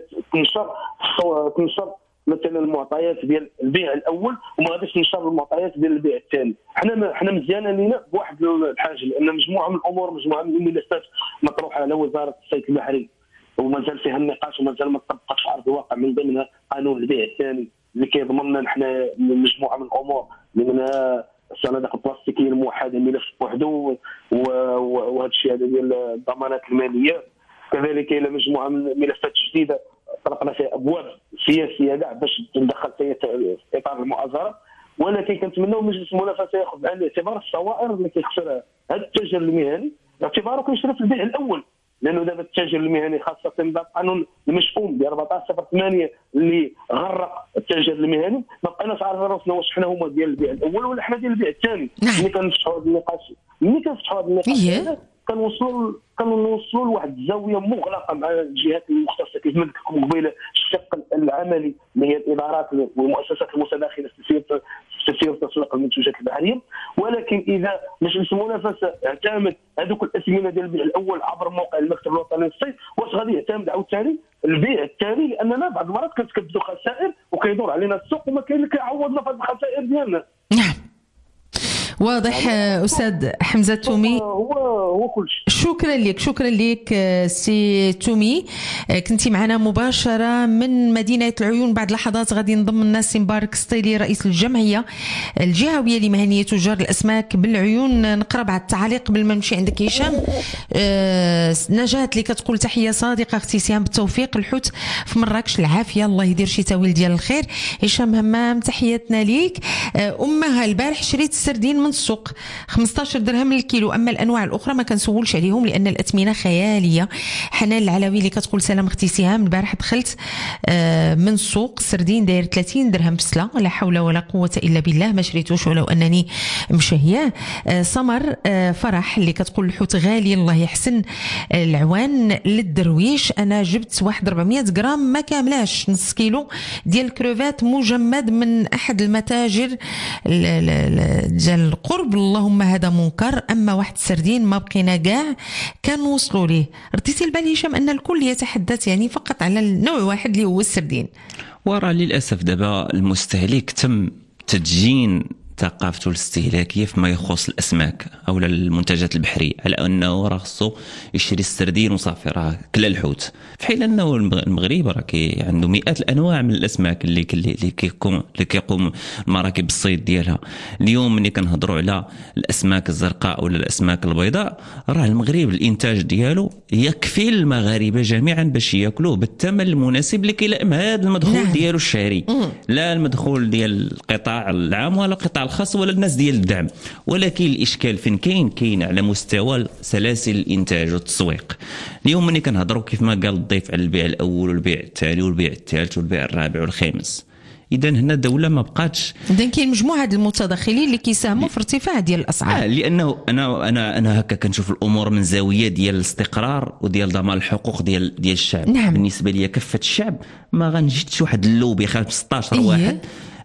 تنشر مثلا المعطيات ديال البيع الاول وما غاديش تنشر المعطيات ديال البيع الثاني. حنا مزيانه لينا بواحد الحاجه، لان مجموعه من الامور، مجموعه من الملفات مطروحه على وزاره الصيد البحري ومازال فيها النقاش ومازال ما طبقتش في ارض الواقع، من ضمنها قانون البيع الثاني اللي كيضمن لنا نحن مجموعه من الامور، منها الصناديق البلاستيكيه الموحده ملف وحده وهذا الشيء هذا ديال الضمانات الماليه. كذلك الى مجموعه من الملفات جديده طرقنا فيها ابواب سياسيه كاع باش تدخل في اطار المؤازره، ولكن كنتمناو مجلس المنافسه ياخذ بعين الاعتبار الصوائر اللي كيخسرها هذا التاجر المهني باعتباره كيشري في البيع الاول. لانه دابا التاجر المهني خاصه القانون المشؤوم ديال 14/08 اللي غرق التاجر المهني، ما بقيناش عارفين راسنا واش حنا هما ديال البيع الاول ولا حنا ديال البيع الثاني. ملي كنفتحوا هذا النقاش كنوصلوا لواحد الزاويه مغلقه مع الجهات المختصه كيف ما قلت لكم قبيله، الشق العملي اللي هي الادارات والمؤسسات المتداخله في تسيير وتسويق المنتوجات البحريه. ولكن اذا مجلس المنافسه اعتمد هذوك الاثمنه ديال البيع الاول عبر موقع المكتب الوطني للصيد، واش غادي يعتمد عاوتاني البيع الثاني؟ لاننا بعض المرات كتكبدوا خسائر وكيدور علينا السوق وما كاين اللي كيعوضنا في هذه الخسائر ديالنا. نعم واضح أستاذ حمزة التومي. هو كل شيء. شكرا لك سي تومي. كنتي معنا مباشرة من مدينة العيون. بعد لحظات غادي نضم لنا سي مبارك سطيلي رئيس الجمعية الجهوية لمهنية تجار الأسماك بالعيون. نقرا بعض التعاليق قبل ما نمشي عندك هشام. نجاة اللي كتقول تحية صادقة اختي سهام بالتوفيق، الحوت في مراكش العافية، الله يدير شي تاويل ديال الخير. هشام همام تحياتنا ليك. أمها البارح شريت السردين من السوق 15 درهم للكيلو، اما الانواع الاخرى ما كنسولش عليهم لان الاثمنه خياليه. حنان العلوي اللي كتقول سلام اختي سهام، البارح دخلت من السوق السردين داير 30 درهم بسله، لا حول ولا قوه الا بالله، ما شريتوش ولو انني مشهيه. سمر فرح اللي كتقول الحوت غالي الله يحسن العوان للدرويش، انا جبت واحد 400 غرام ما كاملاش، نص كيلو ديال الكروفات مجمد من احد المتاجر ديال القرب، اللهم هذا منكر. اما واحد السردين ما بقينا كاع كان وصلوا ليه. رديتي البال هشام ان الكل يتحدث يعني فقط على النوع واحد اللي هو السردين، وراه للاسف دابا المستهلك تم تدجين ثقافته الاستهلاكيه فيما يخص الاسماك او المنتجات البحريه على انه راه خصو يشري السردين وصافي راه كلا الحوت، في حين انه المغرب راه عنده مئات الانواع من الاسماك اللي كيقوم المراكب الصيد ديالها. اليوم ملي كنهضروا على الاسماك الزرقاء ولا الاسماك البيضاء، راه المغرب الانتاج ديالو يكفي المغاربه جميعا باش ياكلوه بالثمن المناسب اللي كيلائم هذا المدخول ديالو الشهري، لا المدخول ديال القطاع العام ولا القطاع الخاص ولا الناس ديال الدعم. ولكن الاشكال فين كاين على مستوى سلاسل الانتاج والتسويق. اليوم ملي كنهضروا كيف ما قال الضيف على البيع الاول والبيع الثاني والبيع الثالث والبيع الرابع والخامس، اذا هنا الدوله ما بقاتش. اذا كاين مجموعه د المتدخلين اللي كيساهموا في ارتفاع ديال الاسعار. لانه انا هكا كنشوف الامور من زاويه ديال الاستقرار وديال ضمان الحقوق ديال الشعب. نعم. بالنسبه لي كافه الشعب ما غنجدش واحد اللوبي 15 واحد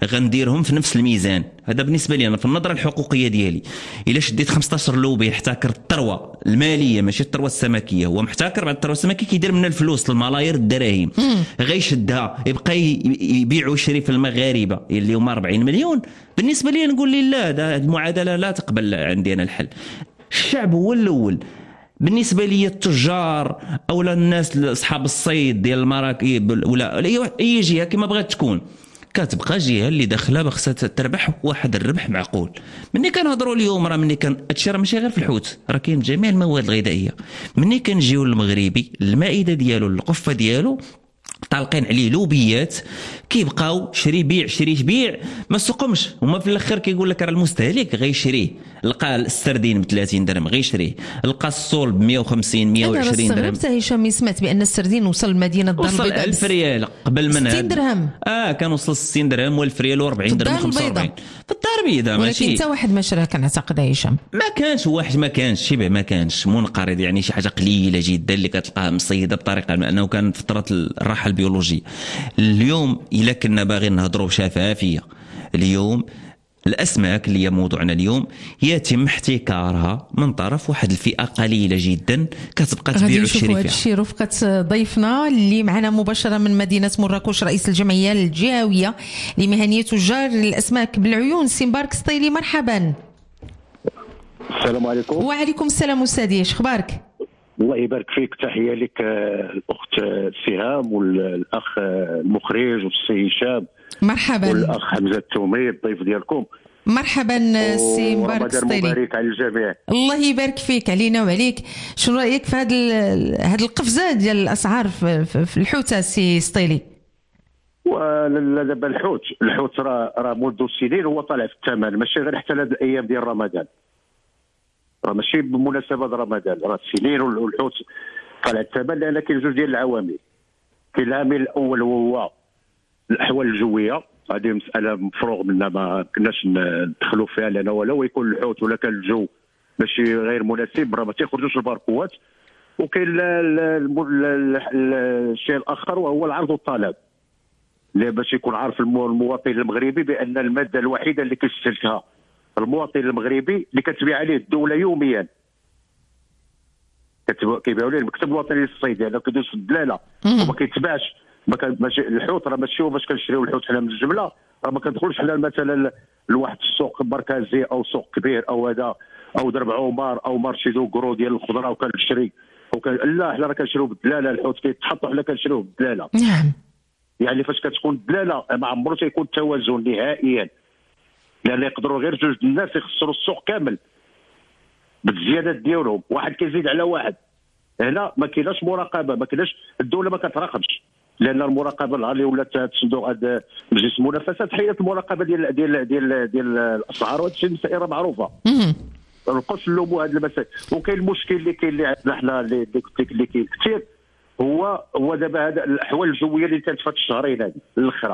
غنديرهم في نفس الميزان. هذا بالنسبه لي انا في النظره الحقوقيه ديالي. الا شديت 15 لوبي يحتكر الثروه الماليه ماشي الثروه السمكيه، هو محتكر بعد الثروه السمكيه كيدير منها الفلوس الملايير الدراهم، غيشدها يبقى يبيع ويشري في المغاربه اللي هما 40 مليون. بالنسبه لي نقول لي لا، هذه المعادله لا تقبل عندي انا الحل. الشعب هو الاول. بالنسبه لي التجار او الناس اصحاب الصيد ديال المراكب ولا اي جهه كما بغات تكون، كتبقى جهه اللي داخله خصها تربح واحد الربح معقول. ملي كنهضروا اليوم راه ملي كان هادشي راه ماشي غير في الحوت، راه كاين جميع المواد الغذائيه. ملي كنجيو للمغربي المائده ديالو القفه ديالو طالقين عليه لوبيات كيبقاو شري بيع شري بيع ما سوقهمش. هما في الاخر كيقول لك راه المستهلك غيشريه، لقى السردين ب 30 درهم غيشريه، لقى الصول ب 150 120 درهم. انا استغربت هشام سمعت بان السردين وصل لمدينه الدار البيضاء وصل 1000 ريال قبل من 60 درهم. كان وصل 60 درهم و1000 ريال و40 درهم 45 في الدار البيضاء. ماشي ولكن حتى واحد ما شرا كنعتقد هشام، ما كانش واحد، ما كانش شبه ما كانش منقرض، يعني شي حاجه قليله جدا اللي كتلقاها مصيده بطريقه لانه كان فتره الراحه البيولوجيه. اليوم الا كنا باغيين نهضروا بشفافيه، اليوم الاسماك اللي هي موضوعنا اليوم يتم احتكارها من طرف واحد الفئه قليله جدا كتبقى تبيع وتشري فيها. هذا الشيء رفقه ضيفنا اللي معنا مباشره من مدينه مراكش، رئيس الجمعيه الجهويه لمهنيه تجار الاسماك بالعيون، سي مبارك سطيلي. مرحبا. السلام عليكم. وعليكم السلام استاذي، ايش اخبارك؟ الله يبارك فيك. تحيه لك الاخت سهام والاخ المخرج والسي هشام. مرحبا. والاخ حمزه التومي الضيف ديالكم. مرحبا سي مبارك سطيلي. مبارك على الجميع. الله يبارك فيك علينا وعليك. شنو رايك في هذه القفزه ديال الاسعار في الحوت سي سطيلي؟ دابا الحوت راه منذ سنين هو طالع في الثمن، ماشي غير حتى هذه الايام ديال رمضان، راه ماشي بمناسبه رمضان، راه سنين والحوت طالع الثمن. لان كاين جوج ديال العوامل. كاين العامل الاول هو الاحوال الجويه، هذه مساله مفروغ منها ما كناش ندخلوا فيها، لان ولو يكون الحوت ولا كان الجو ماشي غير مناسب راه ما تيخرجوش الباركوات. وكاين الشيء الاخر وهو العرض والطلب، اللي باش يكون عارف المواطن المغربي بان الماده الوحيده اللي كيستهلكها المواطن المغربي اللي كتبيع عليه الدوله يوميا، كيبيعوا ليه المكتب الوطني للصيد، يعني كيدوز في الدلاله وما كيتباعش. ماشي الحوت راه ماشي هو باش كنشريو الحوت حنا من الجمله، راه ما كندخلوش حنا مثلا لواحد السوق مركزي او سوق كبير او هذا او درب عمر او مارشي دو كرو ديال الخضره وكنشري لا، حنا راه كنشريو بالدلاله. الحوت كيتحط وحنا كنشريوه بالدلاله. نعم. يعني فاش كتكون الدلاله ما عمرو تيكون توازن نهائيا، لان يقدروا غير جوج الناس يخسروا السوق كامل بالزيادات ديالهم، واحد كيزيد على واحد. هنا ما كايناش مراقبه، ما كايناش الدوله ما كتراقبش، لان المراقبه نهار اللي ولات الصندوق هذا مجلس المنافسات حيدت المراقبه ديال الاسعار، وهذا الشيء مسائل معروفه. نبقاوش نلوموا هذه المسائل. وكاين المشكل اللي كاين اللي عندنا حنا اللي قلت لك اللي كاين كثير هو دابا هذا الاحوال الجويه اللي كانت في هاد الشهرين هذه الاخرى.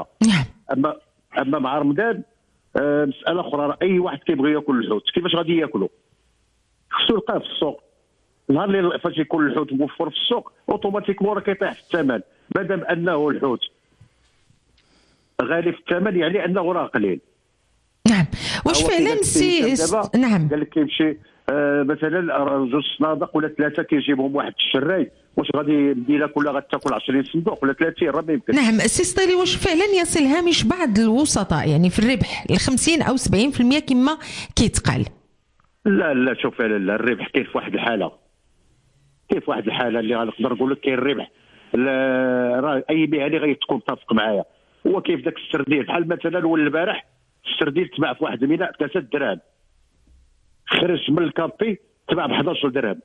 اما مع رمضان مساله اخرى. راه اي واحد كيبغي ياكل الحوت كيفاش غادي ياكلوا؟ خصو يلقاه في السوق. نهار اللي فاش يكون الحوت موفر في السوق اوتوماتيكمون راه كيطيح في الثمن. مادام انه الحوت غالي في الثمن يعني انه راه قليل. نعم. واش فعلا سي نعم قال لك كيمشي مثلا جوج صنادق ولا ثلاثه كيجيبهم واحد الشراي، واش غادي المدينه كلها غتاكل 20 صندوق ولا 30؟ راه ما يمكنش. نعم سي سطيلي. واش فعلا يصل هامش بعض الوسطاء يعني في الربح ل 50 او 70% كما كيتقال؟ لا شوف، لا الربح كاين في واحد الحاله، اللي غنقدر نقول لك كاين الربح. راه اي مهني غيتكون متفق معايا. هو كيف داك السردين بحال مثلا اول البارح السردين تباع في واحد الميناء ب 3 دراهم، خرج من الكابي تباع ب 11 درهم.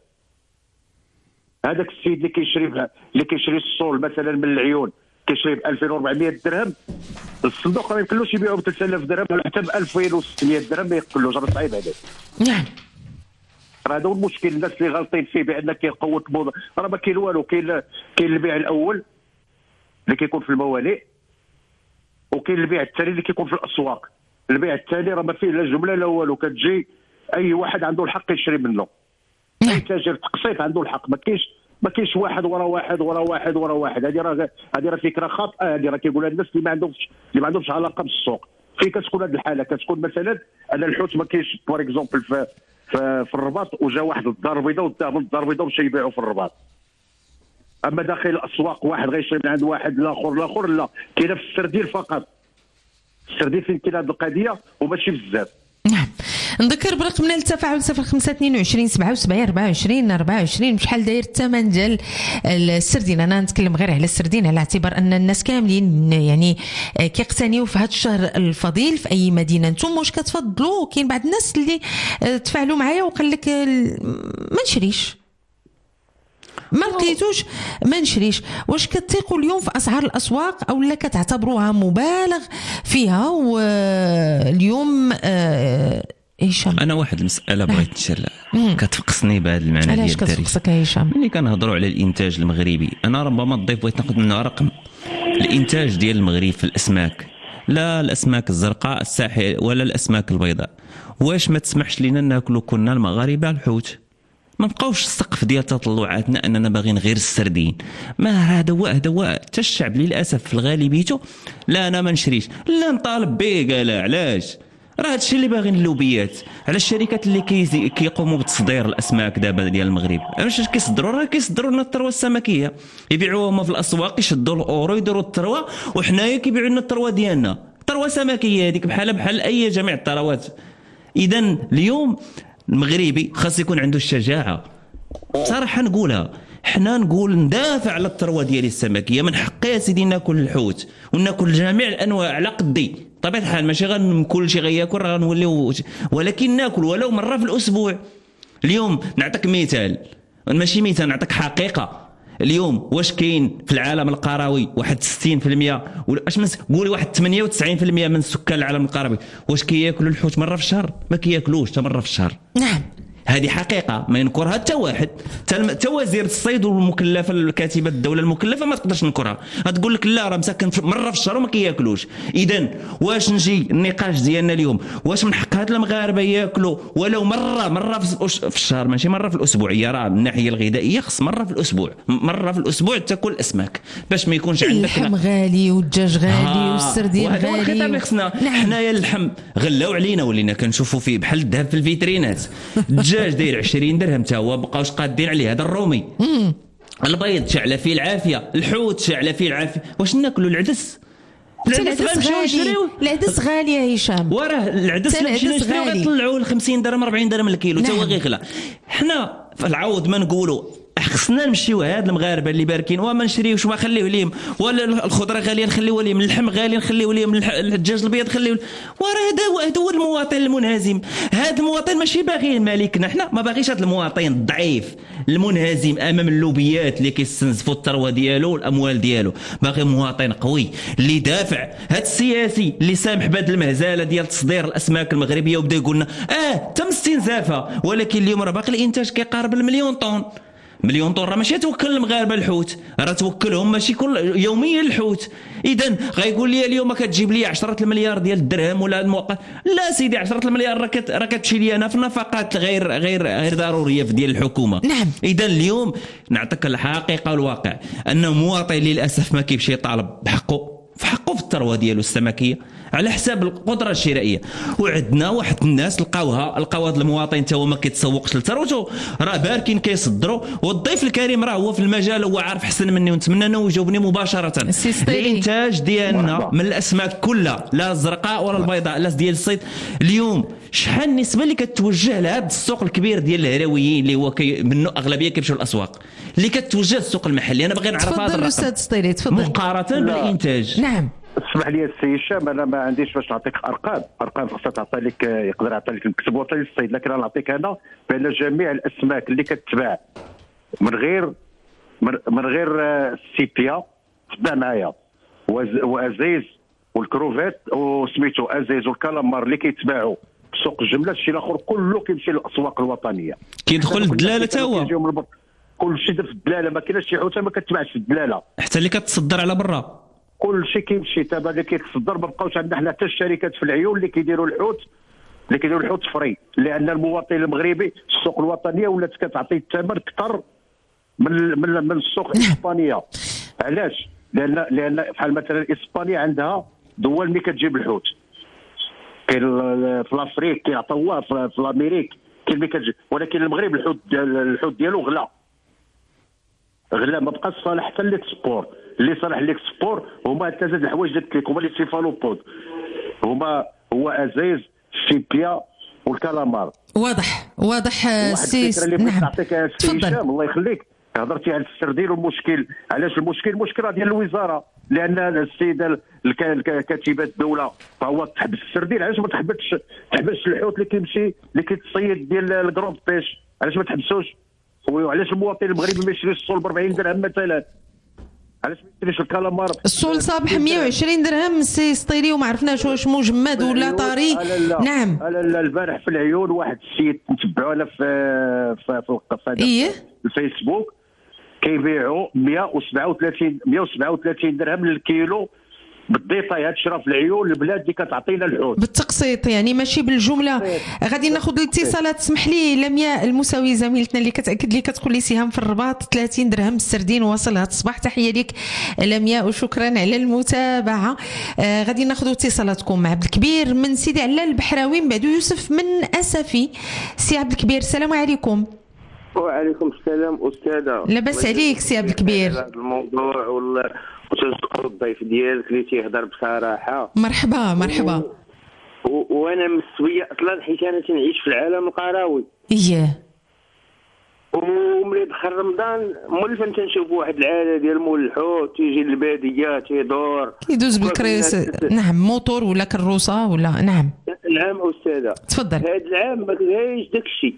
هذاك السيد اللي كيشري الصول مثلا من العيون كيشري ب 2400 درهم، الصندوق ما يمكنلوش يبيعو ب 3000 درهم ولا حتى ب 2600 درهم، ما يقبلوش. راه صعيب هذا. نعم. هذا هو المشكل. الناس اللي غالطين فيه بان كيقوت الموضوع، راه ما كاين والو. كاين البيع الاول اللي كيكون في الموانئ، وكاين البيع الثاني اللي كيكون في الاسواق. البيع الثاني راه ما فيه لا جمله لا والو، كتجي اي واحد عنده الحق يشري منه. اي تاجر تقسيط عنده الحق، ما كاينش واحد ورا واحد ورا واحد ورا واحد. هذه راه فكره خاطئه. هذه راه كيقولها الناس اللي ما عندهمش علاقه بالسوق. فين كتكون هذه الحاله؟ كتكون مثلا ان الحوت ما كاينش بور اكزومبل في الرباط، وجا واحد الدار البيضاء وداه من الدار البيضاء ومشى يبيعوا في الرباط. اما داخل الاسواق واحد غيشري من عند واحد الاخر لا، كاينه في السردين فقط. السردين فين كاينه هذه القضيه وماشي بزاف. نعم. نذكر برقمنا للتفاعل 0522 77 24 24. بشحال داير الثمن ديال السردين؟ انا نتكلم غير على السردين على اعتبار ان الناس كاملين يعني كيقتنيوا في هذا الشهر الفضيل في اي مدينه. نتوما واش كتفضلوا؟ كاين بعض الناس اللي تفاعلوا معايا وقال لك ما نشريش، ما لقيتوش ما نشريش. واش كتثيقوا اليوم في اسعار الاسواق او لا كتعتبروها مبالغ فيها؟ واليوم هشام انا واحد المساله بغيت نشير كتفقسني بهذا المعنى ديال علاش كتفقسك يا هشام؟ ملي كنهضروا على الانتاج المغربي، انا ربما الضيف بغيت ناخذ منه رقم. الانتاج ديال المغرب في الاسماك، لا الاسماك الزرقاء الساحل ولا الاسماك البيضاء، واش ما تسمحش لنا ناكلوا كنا المغاربه الحوت؟ ما نبقاوش السقف ديال تطلعاتنا اننا باغيين غير السردين. ما هذا هو حتى الشعب للاسف في الغالبيته لا انا ما نشريش، لا نطالب به. قال علاش؟ راه هادشي اللي باغيين اللوبيات على الشركات اللي كيقوموا بتصدير الاسماك دابا ديال المغرب. واش كيصدروا؟ راه كيصدروا لنا الثروه السمكيه، يبيعوها هما في الاسواق، يشدوا الاورو يديروا الثروه، وحنايا كيبيعوا لنا الثروه ديالنا، ثروه سمكيه هذيك بحال اي جميع الثروات. اذا اليوم المغربي خاص يكون عنده الشجاعه صراحه نقولها، حنا نقول ندافع على الثروه ديالي السمكيه. من حقي سيدي ناكل الحوت وناكل جميع الانواع على قدي طبيعه الحال، ماشي غنكل شي غياكل راه غنوليو، ولكن ناكل ولو مره في الاسبوع. اليوم نعطيك مثال، ماشي مثال، نعطيك حقيقه. اليوم واش كاين في العالم القروي واحد 60% ولا اش قولي واحد 98% من سكان العالم القروي واش كياكلوا الحوت مره في الشهر؟ ما كياكلوش حتى مره في الشهر. نعم هذه حقيقه ما ينكرها حتى واحد، حتى وزير الصيد والمكلفه الكاتبه الدوله المكلفه ما تقدرش ننكرها، غتقول لك لا راه مساكن مره في الشهر وما كياكلوش. اذا واش نجي النقاش ديالنا اليوم، واش من حق هاد المغاربه ياكلوا ولو مره في الشهر، ماشي مره في الاسبوعيه؟ راه من الناحيه الغذائيه خص مره في الاسبوع، مره في الاسبوع تاكل اسماك باش ما يكونش عندك اللحم غالي والدجاج غالي والسردين غالي. وهذا الخطاب اللي خصنا حنايا. اللحم غلاو علينا ولينا كنشوفوا فيه بحال الذهب في الفيترينات. الدجاج داير 20 درهم تا هو بقاوش قادين عليه، هذا الرومي. البيض شعله فيه العافيه، الحوت شعله فيه العافيه. واش ناكلوا العدس؟ العدس غالي، العدس غالي يا هشام. وراه العدس نشريو غيطلعوا ل 50 درهم 40 درهم الكيلو تا هو غيغلى. حنا في العوض ما نقولوا خصنا نمشيو هاد المغاربه اللي باركين وما نشريوش وما خليوه ليهم، ولا الخضره غاليه نخليوها ليهم، اللحم غالي نخليوه ليهم، الدجاج البيض خليوه. وراه هذا هو المواطن المنهزم. هذا المواطن ماشي باغي مالكنا، حنا ما باغيش هذا المواطن الضعيف المنهزم امام اللوبيات اللي كيستنزفوا الثروه ديالو والاموال ديالو. باغي مواطن قوي اللي دافع. هذا السياسي اللي سامح بهذه المهزله ديال تصدير الاسماك المغربيه وبدا يقول لنا تم استنزافها، ولكن اليوم راه باقي الانتاج كيقارب المليون طن. مليون طن راه ماشي توكل المغاربه الحوت، راه توكلهم ماشي كل يوميا الحوت. اذا غايقول لي اليوم كتجيب لي 10 المليار ديال الدرهم ولا الموقع؟ لا سيدي، 10 المليار راه كتمشي لي انا في نفقات غير ضروريه في ديال الحكومه. نعم. اذا اليوم نعطيك الحقيقه والواقع ان المواطن للاسف ما كيمشي يطالب بحقه في الثروه ديالو السمكيه على حساب القدره الشرائيه. وعندنا واحد الناس لقاو هذا المواطن تا هو ما كيتسوقش لثروته، راه باركين كيصدروا. والضيف الكريم راه هو في المجال، هو عارف احسن مني، ونتمنى انه يجاوبني مباشره. الانتاج ديالنا من الاسماك كلها، لا الزرقاء ولا البيضاء لا ديال الصيد، اليوم شحال النسبه اللي كتوجه لهذا السوق الكبير ديال الهراويين اللي هو منه اغلبيه كيمشيو للاسواق، اللي كتوجه للسوق المحلي؟ انا باغي نعرف هذا الرقم. استاذ سطيري تفضل. مقارنه بالانتاج. نعم. اسمح لي السي هشام، انا ما عنديش باش نعطيك ارقام خاصها تعطي لك، يقدر يعطي لك المكتب الوطني للصيد، لكن انا نعطيك انا بان جميع الاسماك اللي كتباع من غير السيبيا تباع معايا، وازيز والكروفيت وسميتو ازيز والكالامار اللي كيتباعوا في سوق الجمله، الشيء الاخر كله كيمشي للاسواق الوطنيه. كيدخل الدلاله تا هو كل شيء في الدلاله، ما كايناش شي حوته ما كتباعش في الدلاله، حتى اللي كتصدر على برا كل شيء كيمشي. تابع اللي كيتصدر ما بقاوش عندنا حنا حتى الشركات في العيون اللي كيديروا الحوت فري، لان المواطن المغربي السوق الوطنيه ولات كتعطي الثمن اكثر من السوق الاسبانيه. علاش؟ لان بحال مثلا اسبانيا عندها دول ملي كتجيب الحوت كاين في الافريق كيعطيوه في الامريك كاين اللي كتجي، ولكن المغرب الحوت ديالو غلا ما بقاش صالح حتى ليكسبور. اللي صالح ليكسبور هما ثلاثه الحوايج اللي هما لي سيفالوبود، هو ازايز الشيبيا والكالامار. واضح السيس. نعم تفضل. الله يخليك، هضرتي على السردين والمشكل. علاش المشكل راه ديال الوزاره، لان السيده كاتبه الدوله فهو تحبس السردين. علاش ما تحبسش الحوت اللي كيمشي اللي كيتصيد ديال الكروند بيش؟ علاش ما تحبسوش؟ وعلاش المواطن المغربي ما يشريش الصول ب 40 درهم مثلا؟ علاش ما يشريش الكالامار؟ الصول صباح 120 درهم سي سطيري، وما عرفناش واش مجمد ولا طري. نعم. لا البارح في العيون واحد السيد نتبعوا انا في الفيسبوك كيبيعوا 137 درهم للكيلو بالديطاي. هاد الشرا في العيون البلاد اللي كتعطينا الحوت بالتقسيط، يعني ماشي بالجمله. غادي ناخذ الاتصالات. اسمح لي لمياء المساوي زميلتنا اللي كتاكد لي كتقول لي سهام في الرباط 30 درهم السردين واصل هذا الصباح. تحيه لك لمياء وشكرا على المتابعه. غادي ناخذ اتصالاتكم مع عبد الكبير من سيدي علال البحراوي، من بعد يوسف من اسفي. سي عبد الكبير السلام عليكم. وعليكم السلام استاذه. لاباس عليك سي عبد الكبير؟ هذا الموضوع وتشكر الضيف ديالك اللي تيهضر بصراحه. مرحبا. وانا مستويه اصلا حيت انا تنعيش في العالم القروي. وملي دخل رمضان مولف تنشوف واحد العاده ديال مول الحوت تيجي للباديه تيدور كيدوز بالكريس. نعم موتور ولا كروسه ولا. نعم استاذه تفضل. هذا العام ما كاينش داكشي.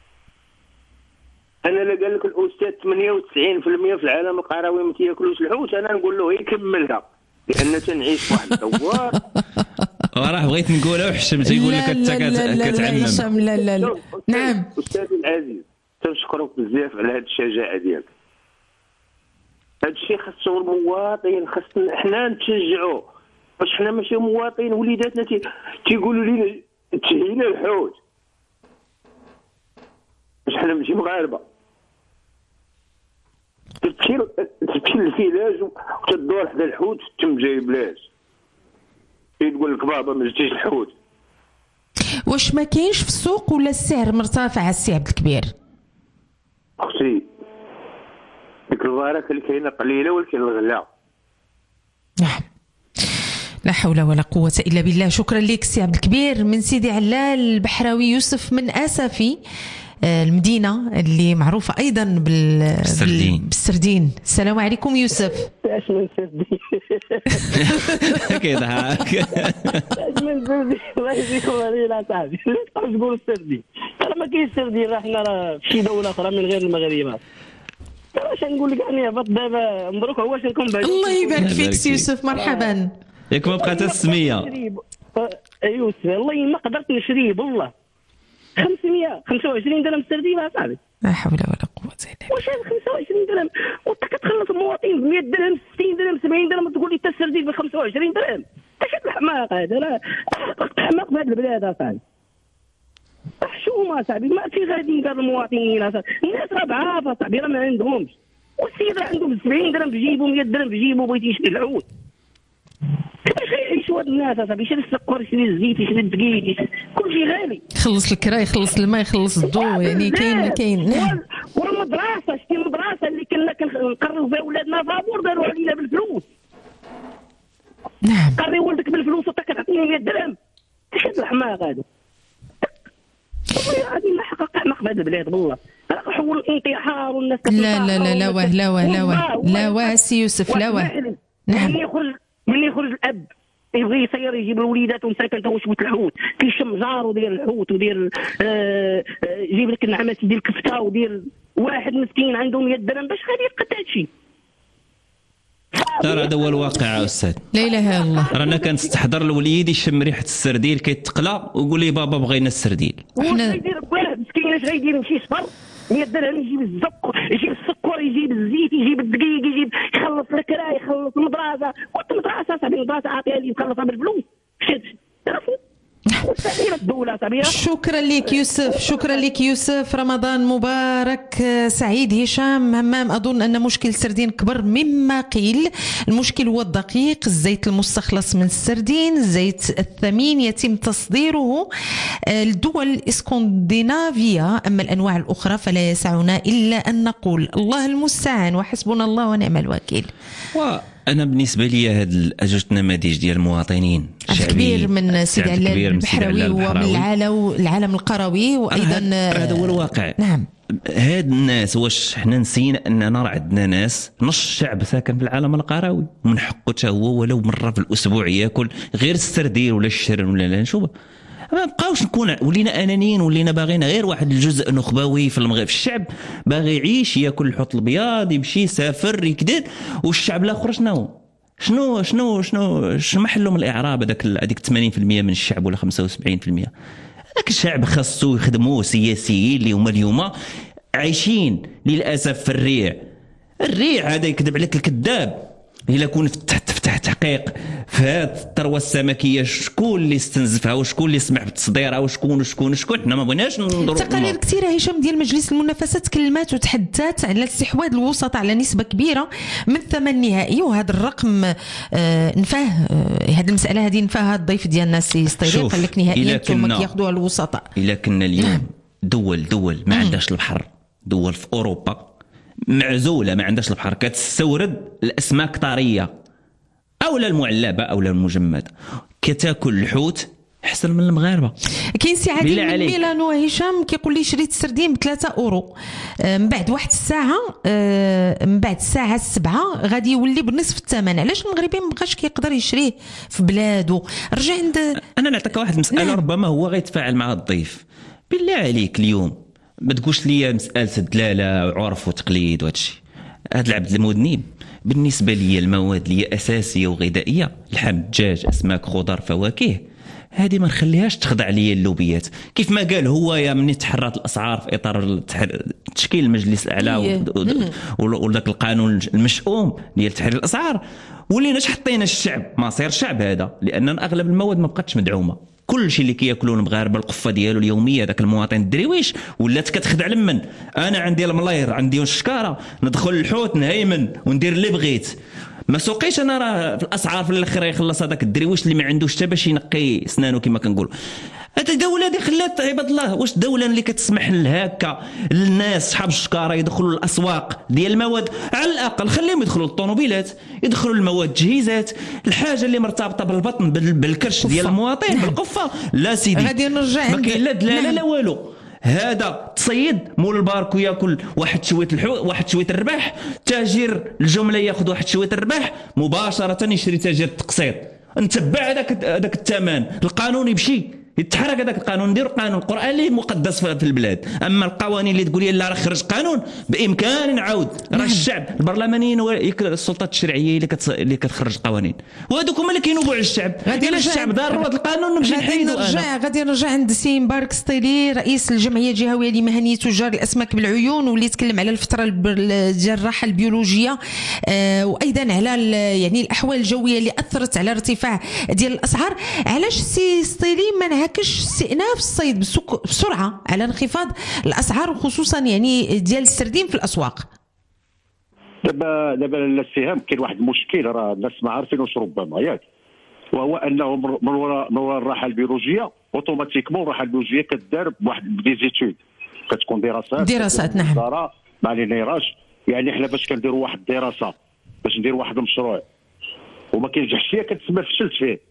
انا لا قال لك الاستاذ 98% في العالم القروي ما تياكلوش الحوت، انا نقول له يكملها لان تنعيش في واحد الدوار. وراه بغيت نقولها وحشم تيقول لك انت كتعمم. لا. نعم استاذي العزيز تنشكرك بزاف على هذه الشجاعه ديالك. هذا الشيء خاصو المواطن، خاصنا حنا نتشجعوا باش حنا ماشي مواطنين. وليداتنا تيقولوا لنا تهينا الحوت باش حنا ماشي مغاربه. تمشي للفيلاج وتدور حدا الحوت تم جاي بلاش تقول لك بابا ما جبتيش الحوت. واش ما كاينش في السوق ولا السعر مرتفع السي عبد الكبير؟ اختي ديك البركه اللي كاينه قليله ولكن الغلا. نعم لا حول ولا قوه الا بالله. شكرا لك سي عبد الكبير من سيدي علال البحراوي. يوسف من اسفي المدينه اللي معروفه ايضا بالسردين. السلام عليكم يوسف. اش من سردين كيضحك. اش من سردين الله يجزيكم علينا صاحبي. واش تقول السردين؟ راه ما كاينش السردين، راه حنا راه في دوله اخرى من غير المغرب. واش نقول لك يعني هبط دابا مبروك. هو واش نكون بعد. الله يبارك فيك يوسف مرحبا. ياك ما بقات السميه يوسف والله ما قدرت نشري بالله 525 درهم السردين اصاحبي. لا حول ولا قوه الا بالله. واش هذا 25 درهم وانت كتخلص المواطن ب 100 درهم 60 درهم 70 درهم تقول لي حتى السردين ب 25 درهم؟ اش هذا الحماق هذا؟ لا حماق في هذه البلاد اصاحبي. حشومه اصاحبي ما في غادي ندير المواطنين اصاحبي. الناس راه ضعاف اصاحبي راه ما عندهمش. والسيد راه عنده 70 درهم في جيبه 100 درهم في جيبه بغيت يشري العود. كيفاش يعيشوا هاد الناس اصاحبي؟ يشري السكر يشري الزيت يشري الدقيق كلشي غالي. يخلص الكرا يخلص الماء يخلص الضوء يعني كاين. نعم والمدرسه شتي المدرسه اللي كنا كنقريو فيها ولادنا فابور داروا علينا بالفلوس. نعم قري ولدك بالفلوس وانت كتعطيني 100 درهم. اش هاد الحماق هذا؟ والله غادي نحقق حماق في هذه البلاد بالله. راه حول الانتحار والناس لا واه سي يوسف لا واه. نعم من يخرج الاب يبغي يسير يجيب الوليدات ومساكن تا واش الحوت كيشم جارو ديال الحوت ودير يجيب لك النعمات ديال الكفته ودير واحد مسكين عنده 100 درهم باش غادي يقد هادشي. ترى هذا هو الواقع استاذ. لا اله الا الله. رانا كنستحضر الوليد يشم ريحه السرديل كيتقلى ويقول لي بابا بغينا السرديل. وحنا يدير واحد مسكين اش غيدير يمشي يصبر 100 درهم يجيب السكر يجيب الزيت يجيب الدقيق يجيب يخلص الكرا يخلص المدرسه. وانت مدرسه صاحبي المدرسه عاطيها لي يخلصها بالفلوس. تحقير الدوله صاحبي. شكرا لك يوسف، شكرا لك يوسف، رمضان مبارك سعيد. هشام همام، أظن أن مشكل السردين كبر مما قيل. المشكل هو الدقيق، الزيت المستخلص من السردين، الزيت الثمين يتم تصديره للدول الإسكندنافية، أما الأنواع الأخرى فلا يسعنا إلا أن نقول الله المستعان وحسبنا الله ونعم الوكيل. أنا بالنسبة لي هاد جوج نماذج ديال المواطنين كبير من سيدي علال البحراوي ومن العالم القروي وأيضا هذا هو الواقع. نعم، هاد الناس واش حنا نسينا أننا راه عندنا ناس نص الشعب ساكن في العالم القروي ومن حقه حتى هو ولو مرة في الأسبوع ياكل غير السردين ولا الشرن ولا لا نشوف. ما بقاوش نكون ولينا انانيين، ولينا باغيين غير واحد الجزء نخبوي في المغرب. الشعب باغي يعيش، ياكل الحوت الابيض، يمشي يسافر يكدر، والشعب الاخر شنو محله من الاعراب؟ هذيك 80% من الشعب ولا 75%. هذاك الشعب خاصو يخدموا سياسيين اللي هما اليوم عايشين للاسف في الريع. هذا يكذب عليك الكذاب. إلا كون فتح تحقيق في هذه الثروة السمكية، شكون اللي استنزفها وشكون اللي سمح بتصديرها وشكون حنا ما بغيناش نضروا. تقارير كثيرة هشام ديال مجلس المنافسة تكلمات وتحدثت على استحواذ الوسطاء على نسبة كبيرة من الثمن النهائي، وهذا الرقم نفاه. هذه المسألة هذه نفاها الضيف ديالنا السي سطيري، قال لك نهائيا ثم كياخذوها الوسطاء. إلا كنا اليوم دول ما عندهاش البحر، دول في أوروبا معزولة ما عندهاش البحر، كتستورد الأسماك طارية أولا المعلبة أولا المجمدة، كتاكل الحوت أحسن من المغاربة. كاين سي عادل من ميلانو هشام كيقول لي شريت السردين ب3 أورو، من بعد واحد الساعة، من بعد الساعة 7 غادي يولي بنصف الثمن. علاش المغربي ما بقاش كيقدر يشريه في بلادو؟ رجع عند أنا نعطيك واحد المسألة. نعم. ربما هو غيتفاعل مع الضيف. بالله عليك اليوم ما تقولش لي مسألة دلالة وعرف وتقليد وهادشي. هاد العبد المذنب بالنسبة لي المواد اللي أساسية وغذائية، لحم، دجاج، أسماك، خضر، فواكه، هذه ما نخليهاش تخضع لي اللوبيات. كيف ما قال هو يا مني تحررت الأسعار في إطار تشكيل المجلس الأعلى وذاك القانون المشؤوم ديال تحرير الأسعار، وليناش حطينا الشعب مصير الشعب هذا، لأن أغلب المواد ما بقاتش مدعومة. كل شيء اللي كياكلوا المغاربه القفه ديالو اليوميه، داك المواطن الدريويش ولات كتخدع لمن انا عندي الملاير، عندي الشكاره، ندخل الحوت نهيمن وندير اللي بغيت. ما سوقيش انا راه في الاسعار في الاخر يخلص هذاك الدريويش اللي ما عندوش حتى باش ينقي سنانه كما كنقولوا. هذه الدوله هذه خلات عباد الله، واش الدوله اللي كتسمح لهكا الناس صحاب الشكاره يدخلوا الاسواق ديال المواد؟ على الاقل خليهم يدخلوا الطوموبيلات، يدخلوا المواد تجهيزات، الحاجه اللي مرتبطه بالبطن بالكرش ديال المواطن بالقفه. لا سيدي غادي نرجع ما كاين لا دلاله لا والو. هذا تصيد مول البارك وياكل واحد شويه واحد شويه الرباح، تاجر الجمله ياخذ واحد شويه الرباح مباشره يشري تاجر التقسيط، نتبع هذاك الثمن، القانون يمشي يتحرك هذاك القانون، ندير قانون القرآن اللي مقدس في البلاد. اما القوانين اللي تقول لي لا راه خرج قانون بامكاني نعاود، راه الشعب البرلمانيين السلطات الشرعيه اللي كتخرج قوانين، وهذوك هما اللي كينوبوا على الشعب. الا الشعب دار القانون نمشي نحيدو. غادي نرجع عند سي مبارك سطيلي، رئيس الجمعيه الجهويه لمهنيه تجار الاسماك بالعيون، واللي تكلم على الفتره ديال الراحه البيولوجيه، وايضا على يعني الاحوال الجويه اللي اثرت على ارتفاع ديال الاسعار. علاش سي سطيلي ما كاش استئناف الصيد بسرعه على انخفاض الاسعار، وخصوصا يعني ديال السردين في الاسواق؟ دابا الاتهام كاين واحد المشكل راه الناس ما عارفين واش ربما ياك، وهو انه من وراء الراحه البيولوجيه اوتوماتيكمون الراحه البيولوجيه كدار بواحد دي زيتود، كتكون دراسات نعم مع لي نيراج. يعني حنا باش كنديروا واحد الدراسه باش ندير واحد المشروع وما كينجحش فيها كتسمى فشلت فيه.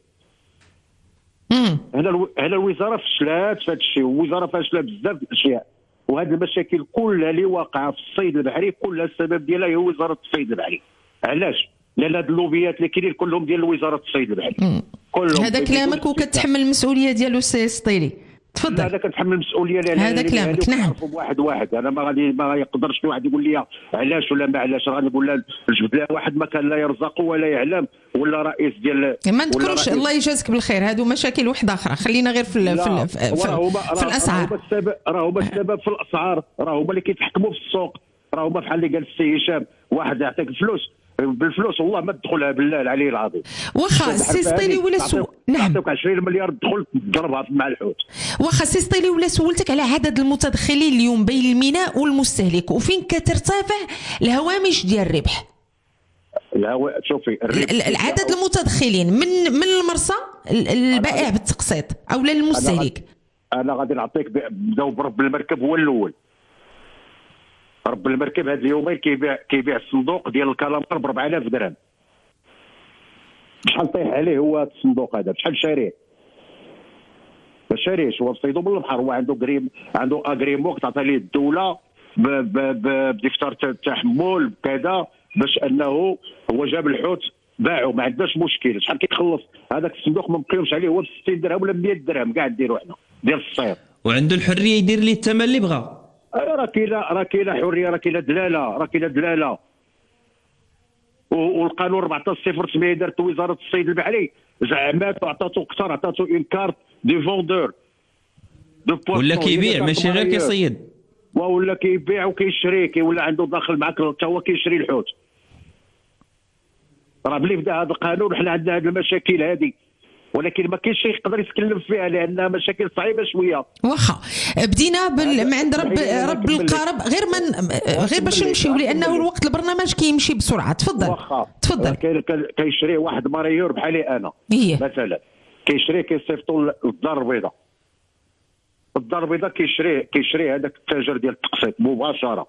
هنا الوزاره فشلات في هذا الشيء، والوزاره فاشله بزاف د الاشياء، وهذه المشاكل كلها اللي واقعه في الصيد البحري كلها السبب ديالها هي وزاره الصيد البحري. علاش؟ لان هاد اللوبيات اللي كاينين كلهم ديال وزاره الصيد البحري كلهم. هذا كلامك وكتحمل المسؤوليه ديالو سي سطيلي، تفضل. هذا كنتحمل المسؤوليه لان هذا كلامك. نعم واحد انا ما يقدرش واحد يقول لي علاش ولا ما علاش، راه نقول له نجبد له واحد ما كان لا يرزق ولا يعلم ولا رئيس ديال ما نذكروش. الله يجازيك بالخير، هادو مشاكل واحده اخرى، خلينا غير في الاسعار. راه هما السبب في الاسعار، راه هما اللي كيتحكموا في السوق، راه هما بحال اللي قال السي هشام، واحد يعطيك الفلوس بالفلوس والله ما تدخلها بالله العلي العظيم. واخا سي سطيلي ولا نعم 20 مليار تدخل تضربها مع الحوت. واخا سي سطيلي ولا سولتك على عدد المتدخلين اليوم بين الميناء والمستهلك وفين كترتفع الهوامش ديال الربح. شوفي العدد المتدخلين من المرسى البائع بالتقسيط او للمستهلك. انا غادي نعطيك بداو برب المركب هو الاول. رب المركب هاد اليومين كيبيع الصندوق ديال الكالامار ب 4000 درهم. شحال طيح عليه هو هذا الصندوق هذا؟ شحال شاريه؟ ما شاريش، هو صيدو من البحر، هو عنده اغريمون تعطي ليه الدوله بدفتر تحمل بكذا باش انه هو جاب الحوت باعو ما عندناش مشكل. شحال كيتخلص هذاك الصندوق؟ ما مقيمش عليه هو ب 60 درهم ولا 100 درهم كاع نديرو حنا ديال الصيد، وعنده الحريه يدير ليه الثمن اللي بغا. راه كاينه حريه، راه كاينه دلاله، والقانون 1408 دارت وزاره الصيد البحري زعمات وعطاتو اكثر، عطاتو اون كارت دي فوندور دو بواسون ولا كيبيع ماشي غير كيصيد، ولا كيبيع وكيشري، ولا عنده داخل معاك حتى هو كيشري الحوت. راه ملي بدا هذا القانون حنا عندنا هذه المشاكل هذه، ولكن ما كاينش شي يقدر يتكلم فيها لانها مشاكل صعيبه شويه. واخا بدينا من عند رب القارب غير باش نمشيو لانه الوقت البرنامج كيمشي بسرعه. تفضل. كيشري واحد ماريور بحالي انا مثلا، كيصيفطوا للدار البيضاء. الدار البيضاء كيشري هذاك التاجر ديال التقسيط مباشره.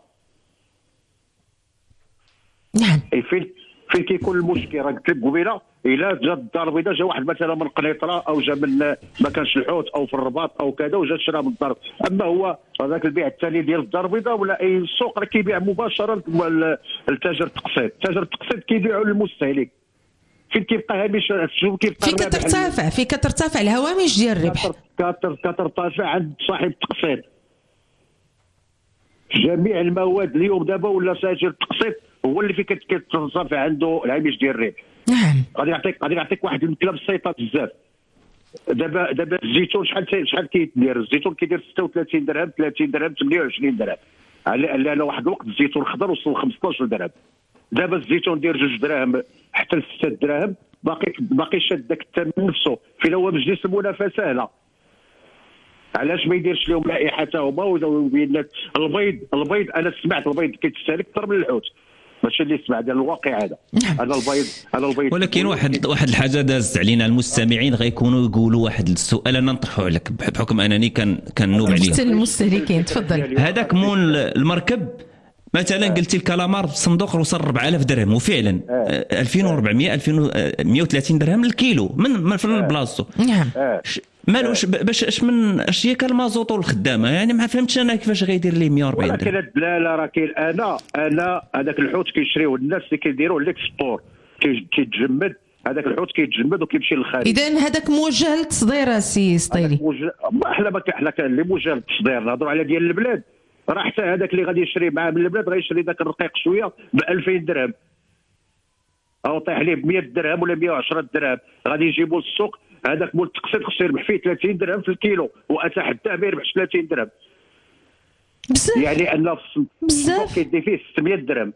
نعم. فين كيكون المشكل؟ راه قلت لك قبيله، الا جا الدار البيضاء جا واحد مثلا من قنيطره او جا من ما كانش الحوت او في الرباط او كذا وجا شرا من الدار، اما هو هذاك البيع الثاني ديال الدار البيضاء ولا اي سوق راه كيبيع مباشره للتاجر التقسيط. التاجر التقسيط كيبيعوا للمستهلك. فين كيبقى هامش السوق؟ كيبقى فين كترتفع الهوامش ديال الربح، كترتفع عند صاحب التقسيط. جميع المواد اليوم دابا ولا تاجر التقسيط هو اللي فين كترتفع عنده الهامش ديال الربح. نعم. غادي نعطيك واحد المثال بسيطه بزاف. دابا الزيتون شحال كيدير؟ الزيتون كيدير 36 درهم 30 درهم 28 درهم. على واحد الوقت الزيتون الخضر وصل 15 درهم. دابا الزيتون داير 2 دراهم حتى ل 6 دراهم، باقي شاد داك الثمن نفسه. فين هو مجلس المنافسه هنا؟ علاش ما يديرش لهم لائحه حتى هما ويبين البيض انا سمعت البيض كيتستهلك اكثر من الحوت، ماشي اللي سمع ديال الواقع هذا. انا البيض ولكن واحد الحاجه دازت علينا المستمعين غيكونوا يقولوا واحد السؤال انا نطرحه لك بحكم انني كنوب عليه. حتى المستهلكين تفضل. هذاك مول المركب مثلا قلتي الكالامار بالصندوق وصل 4000 درهم وفعلا 2400 2130 درهم الكيلو من بلاصتو. نعم. مالوش باش اش هي كالمازوط والخدامه يعني ما فهمتش انا كيفاش غيدير ليه 140 درهم. ولكن الدلاله راه كاين. انا هذاك الحوت كيشريوه الناس اللي كيديروا ليكسبور، كيتجمد هذاك الحوت كيتجمد وكيمشي للخارج. اذا هذاك موجه للتصدير سي سطيلي؟ حنا كان اللي موجه للتصدير نهضروا على ديال البلاد. راه حتى هذاك اللي غادي يشري معاه من البلاد غيشري ذاك الرقيق شويه ب 2000 درهم او طيح ليه ب 100 درهم ولا 110 درهم. غادي يجيبوا السوق هذاك مول التقسيط خصو يربح فيه 30 درهم في الكيلو، واتى حتى ما يربحش 30 درهم بزاف. يعني ان بزاف كيدي فيه 600 درهم.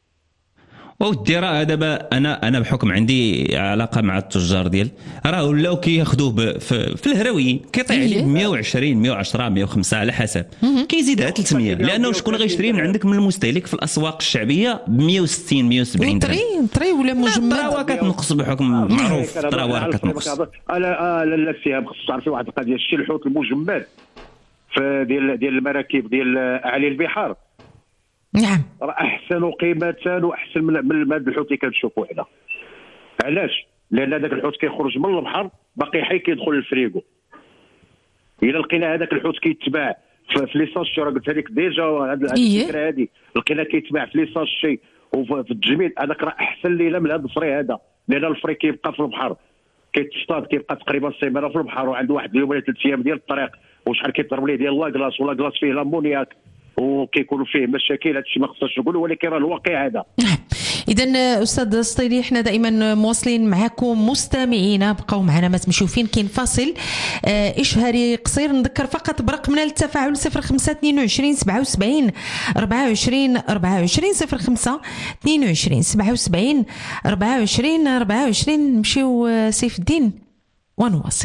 ودي راه دابا انا بحكم عندي علاقه مع التجار ديال راه ولاو كياخذوه في الهرويين كيطيح عليه 120 110 105 على حسب، كيزيدها 300 لانه شكون غيشري من عندك من المستهلك في الاسواق الشعبيه ب 160 170 درهم. طري ولا مجمد راه كتنقص بحكم معروف راه كتنقص. لا السهام خصك تعرفي واحد القضيه. الشيء الحوت المجمد في ديال المراكب ديال اعالي البحار نعم راه احسن قيمه واحسن من هذا الحوت اللي كنشوفوا حنا. علاش؟ لان هذاك الحوت كيخرج من البحر باقي حي كيدخل الفريغو. الا لقينا هذاك الحوت كيتباع في لي ساشي، راه قلت لك ديجا هذه الفكره هذه لقينا كيتباع في لي ساشي وفي التجميد، هذاك راه احسن ليله من هذا الفري هذا. لان الفري كيبقى في البحر كيتصطاد، كيبقى تقريبا سيمانه في البحر وعنده واحد اليوم ولا 3 ايام ديال الطريق، وشحال كيضرب ليه ديال لاكلاص ولا كلاص فيه لامونياك وكيكونوا فيه مشاكل. هذا الشيء ما خصناش نقولوا، ولكن راه الواقع هذا. اذا استاذ سطيلي احنا دائما مواصلين معكم مستمعينا، بقاو معنا ما تمشيو فين، كاين فاصل اشهاري قصير. نذكر فقط برقمنا للتفاعل 0522 77 24 24 0522 77 24 24. نمشيو سيف الدين ونواصل.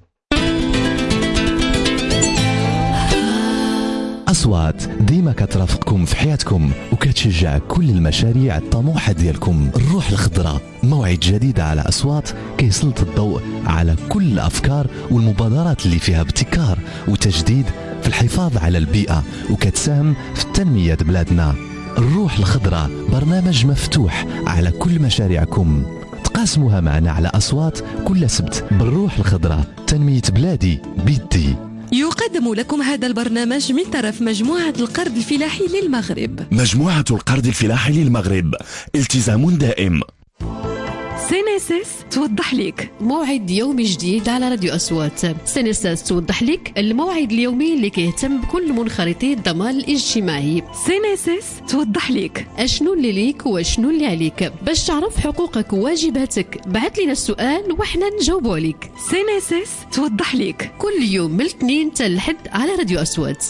أصوات ديما كترافقكم في حياتكم وكتشجع كل المشاريع الطموحة ديالكم. الروح الخضراء موعد جديد على أصوات كيسلط الضوء على كل الأفكار والمبادرات اللي فيها ابتكار وتجديد في الحفاظ على البيئة وكتساهم في التنمية بلادنا. الروح الخضراء برنامج مفتوح على كل مشاريعكم، تقاسموها معنا على أصوات كل سبت. بالروح الخضراء تنمية بلادي بيدي. يقدم لكم هذا البرنامج من طرف مجموعة القرض الفلاحي للمغرب. مجموعة القرض الفلاحي للمغرب، التزام دائم. سينيسيس توضح لك موعد يومي جديد على راديو أصوات. سينيسيس توضح لك الموعد اليومي اللي كيهتم بكل منخرطي الضمان الاجتماعي. سينيسيس توضح لك اشنو اللي ليك واشنو اللي عليك. باش تعرف حقوقك وواجباتك بعث لنا السؤال وحنا نجاوبوا عليك. سينيسيس توضح لك كل يوم من الاثنين حتى الحد على راديو أصوات.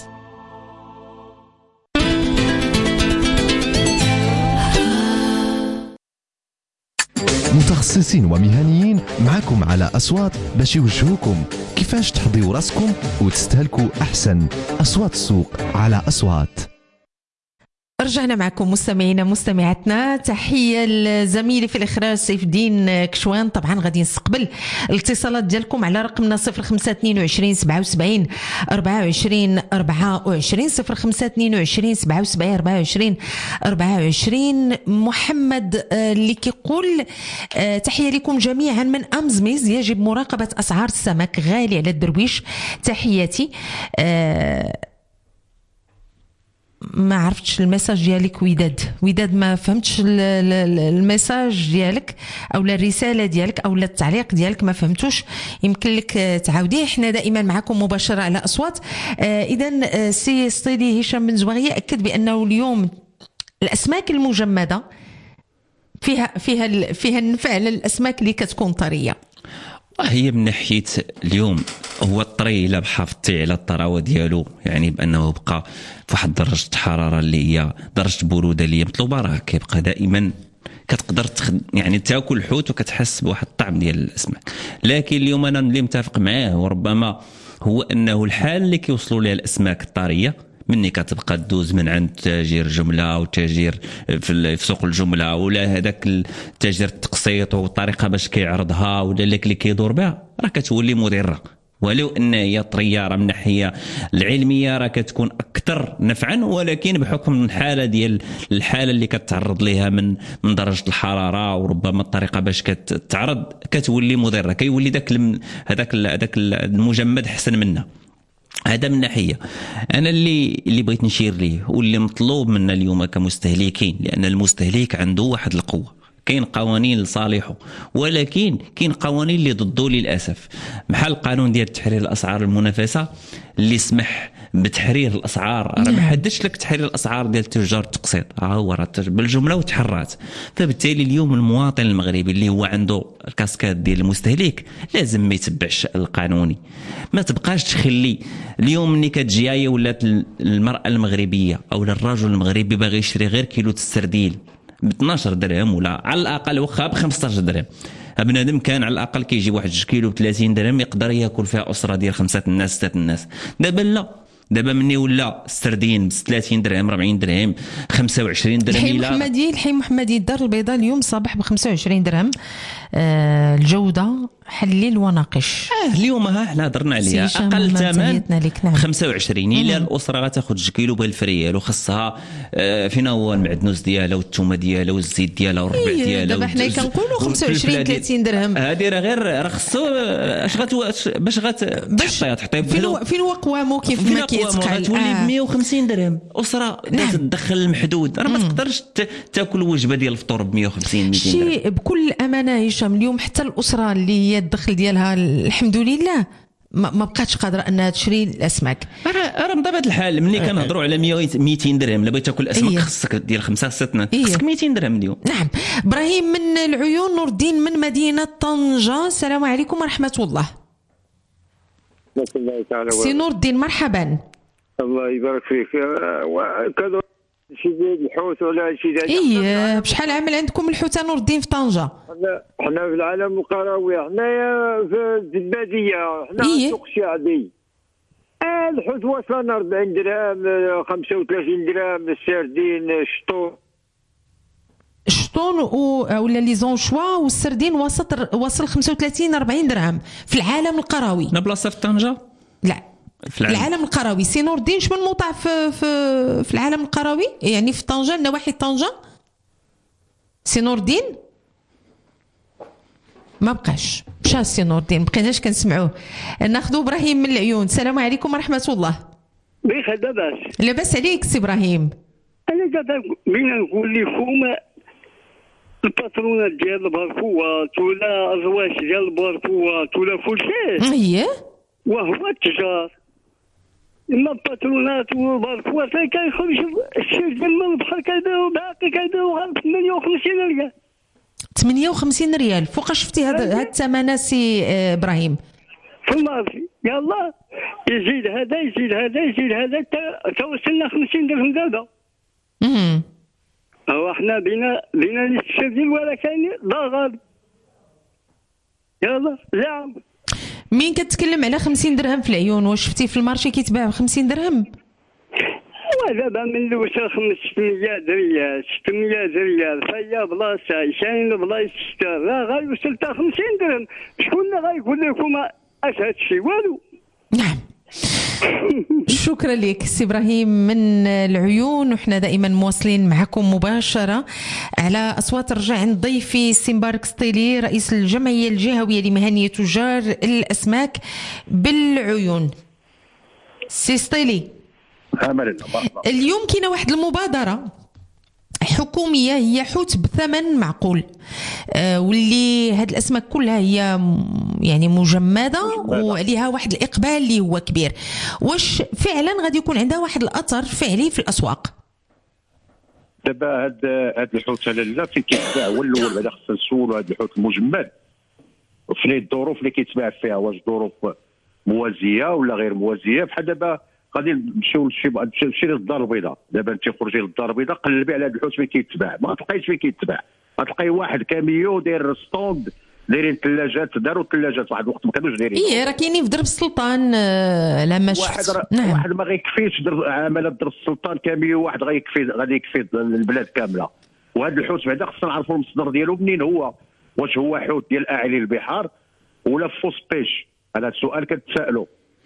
متخصصين ومهنيين معكم على أصوات باش يوجهوكم كيفاش تحضيوا راسكم وتستهلكوا أحسن. أصوات السوق على أصوات. رجعنا معكم مستمعينا مستمعاتنا. تحيه لزميلي في الاخراج سيف الدين كشوان. طبعا غادي نستقبل الاتصالات ديالكم على رقمنا 0522 77 24 24 0522 77 24 24. محمد اللي كيقول تحيه لكم جميعا من أمزميز. يجب مراقبه اسعار السمك غالي على الدرويش. تحياتي. ما عرفتش الميساج ديالك وداد ما فهمتش الميساج ديالك او الرساله ديالك او التعليق ديالك ما فهمتوش. يمكن لك تعاوديه. احنا دائما معكم مباشره على أصوات. اذا سي سطيلي هشام بن زواغيه اكد بانه اليوم الاسماك المجمده فيها النفع على الاسماك اللي كتكون طريه. هي من ناحيه اليوم هو الطري الا حافظتي على الطراوه ديالو، يعني بانه بقى في واحد درجه حراره اللي هي درجه بروده اللي هي مطلوبه، راه كيبقى دائما كتقدر يعني تاكل الحوت وكتحس بواحد الطعم ديال الاسماك. لكن اليوم انا اللي متفق معاه وربما هو انه الحال اللي كيوصلوا لها الاسماك الطريه مني كتبقى تدوز من عند تاجير جمله وتاجير في سوق الجمله ولا هذاك التاجير التقسيط والطريقه باش كيعرضها ولا اللي كيدور بها راه كتولي مضره. ولو ان هي طريه راه من الناحيه العلميه راه كتكون اكثر نفعا، ولكن بحكم الحاله ديال الحاله اللي كتعرض ليها من درجه الحراره وربما الطريقه باش كتعرض كتولي مضره، كيولي هذاك المجمد احسن منها. هذا من ناحيه. انا اللي بغيت نشير ليه واللي مطلوب منا اليوم كمستهلكين، لان المستهلك عنده واحد القوه. كاين قوانين لصالحه ولكن كاين قوانين اللي ضده للاسف، بحال القانون ديال تحرير الاسعار المنافسه اللي سمح بتحرير الاسعار. راه ما حددش لك تحرير الاسعار ديال تجار التقسيط، هو راه بالجمله وتحرات. فبالتالي اليوم المواطن المغربي اللي هو عنده الكاسكاد ديال المستهلك لازم ما يتبعش القانوني. ما تبقاش تخلي اليوم ملي كتجي ولات المراه المغربيه او الرجل المغربي باغي يشري غير كيلو السردين ب 12 درهم ولا على الاقل واخا ب 15 درهم. بنادم كان على الاقل كيجي واحد 2 كيلو ب 30 درهم يقدر ياكل فيها اسره ديال 5 الناس 6 الناس. دابا لا، دابا مني ولا السردين ب 30 درهم 40 درهم 25 درهم. الحي محمدي الدار البيضاء اليوم صباح ب 25 درهم. الجوده حليل وناقش. اليوم حنا هضرنا عليها اقل ثمن 25. الا الاسره غتاخذ 2 كيلو بالفريال وخصها فينا هو المعدنوس ديالها والثومه ديالها والزيت ديالها والربع ديالها. دابا حنا كنقولوا 25 30 درهم. هذه راه غير خصو باش تحطيه فين هو قوامو كيف ما كيتقال تولي ب 150 درهم. اسره تدخل المحدود راه ما تقدرش تاكل وجبه ديال الفطور ب 150 200 درهم. بكل امانه هشام اليوم حتى الاسره اللي هي الدخل ديالها الحمد لله ما بقاتش قادره انها تشري الاسماك. راه من طبيعه الحال ملي كنهضروا على 200 درهم الا بغيت تاكل اسماك خصك ديال 5 6 خصك 200 درهم اليوم. نعم. ابراهيم من العيون، نور الدين من مدينه طنجه، السلام عليكم ورحمه الله. سي نور الدين مرحبا. الله يبارك فيك. كذا شي الحوت ولا شي ديال بشحال عامل عندكم الحوت نور الدين في طنجه؟ حنا في العالم القروي، حنايا في الباديه، حنا سوق الشعبي. الحوت وصلنا 40 درهم 35 درهم، السردين شطون ولا لي زونشوا والسردين وصل 35 40 درهم في العالم القروي. بلاصه في طنجه؟ لا في العالم القروي. سي نور الدين شمن موطع في العالم القروي، يعني في طنجه نواحي طنجه؟ سي نور الدين ما بقاش مشى. سي نور الدين بقيناش كنسمعوه. ناخذوا ابراهيم من العيون، السلام عليكم ورحمه الله. بخير لاباس؟ لاباس عليك سي ابراهيم. انا دابا بين نقول لكم الباترونات ديال الباركوات ولا الرواش ديال الباركوات ولا كلشي اييه وهو التجار. اما الباترونات والباركوات كيخرج الشيء ديال البحر كيديروا باقي كيديروا 58 ريال. 58 ريال فوقاش شفتي هاد الثمن سي ابراهيم؟ في المارشي. يلا يزيد هذا يزيد هذا يزيد هذا توصلنا 50 درهم دابا. هو احنا بينا نستفيد ولا كاين ضغط. يلا زعم مين كتكلم على 50 درهم في العيون؟ واش شفتي في المارشي كيتباع ب 50 درهم؟ دابا من وصل 500 ريال 600 ريال فيا بلاصه شاين بلايص راه غيوصل حتى 50 درهم. شكون اللي غيقول لكم اش هادشي؟ والو. نعم. شكرا لك سي ابراهيم من العيون، وحنا دائما مواصلين معكم مباشره على اصوات الرجاء عند ضيفي سي مبارك سطيلي رئيس الجمعيه الجهويه لمهنيه تجار الاسماك بالعيون. سي سطيلي اليوم كاينه واحد المبادره حكوميه هي حوت بثمن معقول، واللي هاد الاسماك كلها هي يعني مجمده وعليها واحد الاقبال اللي هو كبير. واش فعلا غادي يكون عندها واحد الاثر فعلي في الاسواق؟ دابا هاد الحوت لا فين كيتباع هو الاول، بعدا خصنا نسولوا هاد الحوت المجمد وفين الظروف اللي كيتباع فيها، واش ظروف موازيه ولا غير موازيه. بحال دابا غادي نمشيو لشي للدار البيضاء، دابا انت خرجي للدار البيضاء قلبي على هذا الحوت فين كيتباع، ما تلقايش فين كيتباع. غتلقاي واحد كاميو داير ستوند دايرين ثلاجات، داروا ثلاجات واحد الوقت ما كانوش دايرين. راه كاينين في درب السلطان لما شفت. نعم. واحد ما غيكفيش عماله درب السلطان كاميو واحد غادي يكفي البلاد كامله. وهذا الحوت بعدا خصنا نعرفوا المصدر ديالو منين هو، واش هو حوت ديال اعالي البحار ولا فوس بيش؟ هذا السؤال كنتسائلوا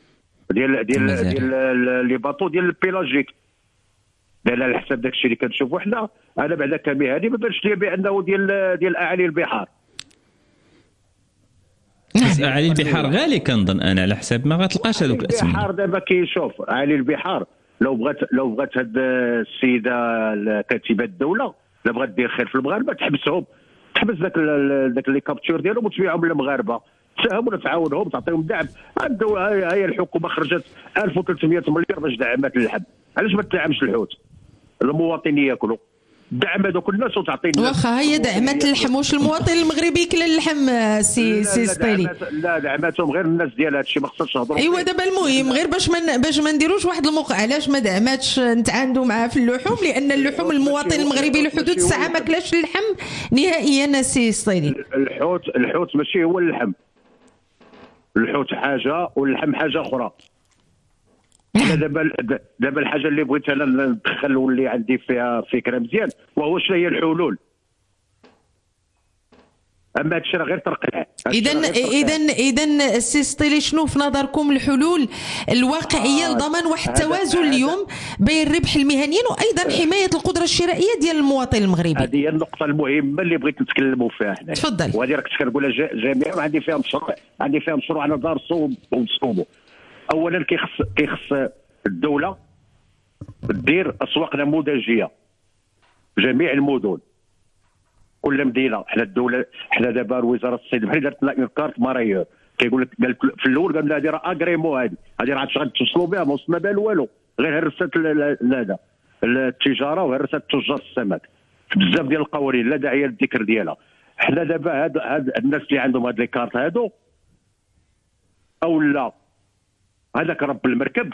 ديال لي باطو ديال البيلاجيك. على حسب داكشي اللي كنشوفوا حنا، انا بعدا كمهني ما بانش لي بانه ديال اعالي البحار. اعالي البحار غالي كنظن انا، على حساب ما غتلقاش هذوك الاسماء. البحار دابا كيشوف اعالي البحار لو بغات هاد السيده كاتبه الدوله لا بغات دير خير في المغاربه تحبسهم، تحبس داك لي كابتور ديالهم وتبيعهم للمغاربه، تساهم ولا تعاونهم تعطيهم دعم. هي الحكومه خرجت 1300 مليار باش دعمات اللحم، علاش ما تدعمش الحوت؟ المواطن ياكلوا، دعم هذوك الناس وتعطي الناس. واخا هي دعمات اللحم، واش المواطن المغربي ياكل اللحم سي سطيلي؟ لا دعماتهم غير الناس ديال هادشي، ما خصناش نهضروا. ايوا دابا المهم غير باش ما نديروش واحد الموقع، علاش ما دعماتش نتعاندوا معاه في اللحوم؟ لان اللحوم المواطن المغربي لحدود الساعه ما كلاش اللحم نهائيا سي سطيلي. الحوت ماشي هو اللحم، الحوت حاجه واللحم حاجه اخرى. دابا الحاجه اللي بغيت انا ندخل واللي عندي فيها فكره مزيان وهو شنو هي الحلول. اما هادشي راه غير ترقيع. اذا السي سطيلي شنو في نظركم الحلول الواقعيه لضمان واحد التوازن اليوم بين الربح المهنيين وايضا حمايه القدره الشرائيه ديال المواطن المغربي؟ هذه هي النقطه المهمه اللي بغيت نتكلموا فيها حنا. تفضل. وهذه راك كنقولها جميع، وعندي فيها مشروع انا دار صوبو. اولا كيخص الدوله دير اسواق نموذجيه جميع المدن، كل مدينه. حنا الدوله حنا دابا وزاره الصيد البحري دارت لنا اون كارت مارايور، كيقول لك في الاول قال هذه راه اغريمو، هذه راه غتوصلوا بها، ما وصلنا بها والو، غير هرست هذا التجاره وهرست تجار السمك في بزاف ديال القوانين لا داعي للذكر ديالها. حنا دابا هاد الناس اللي عندهم هاد لي كارت هادو او لا هذاك رب المركب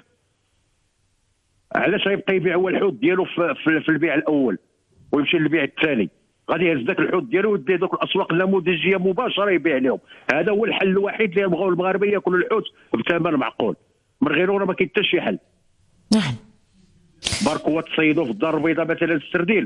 علاش غيبقى يبيع هو الحوت ديالو في البيع الاول ويمشي للبيع الثاني؟ غادي يهز ذاك الحوت ديالو ويدي دوك الاسواق النموذجيه مباشره يبيع لهم. هذا هو الحل الوحيد اللي بغاو المغاربه ياكلوا الحوت بثمن معقول، من غيره راه ما كاين حتى شي حل. نعم. باركوا تصيدوا في الدار البيضاء مثلا السردين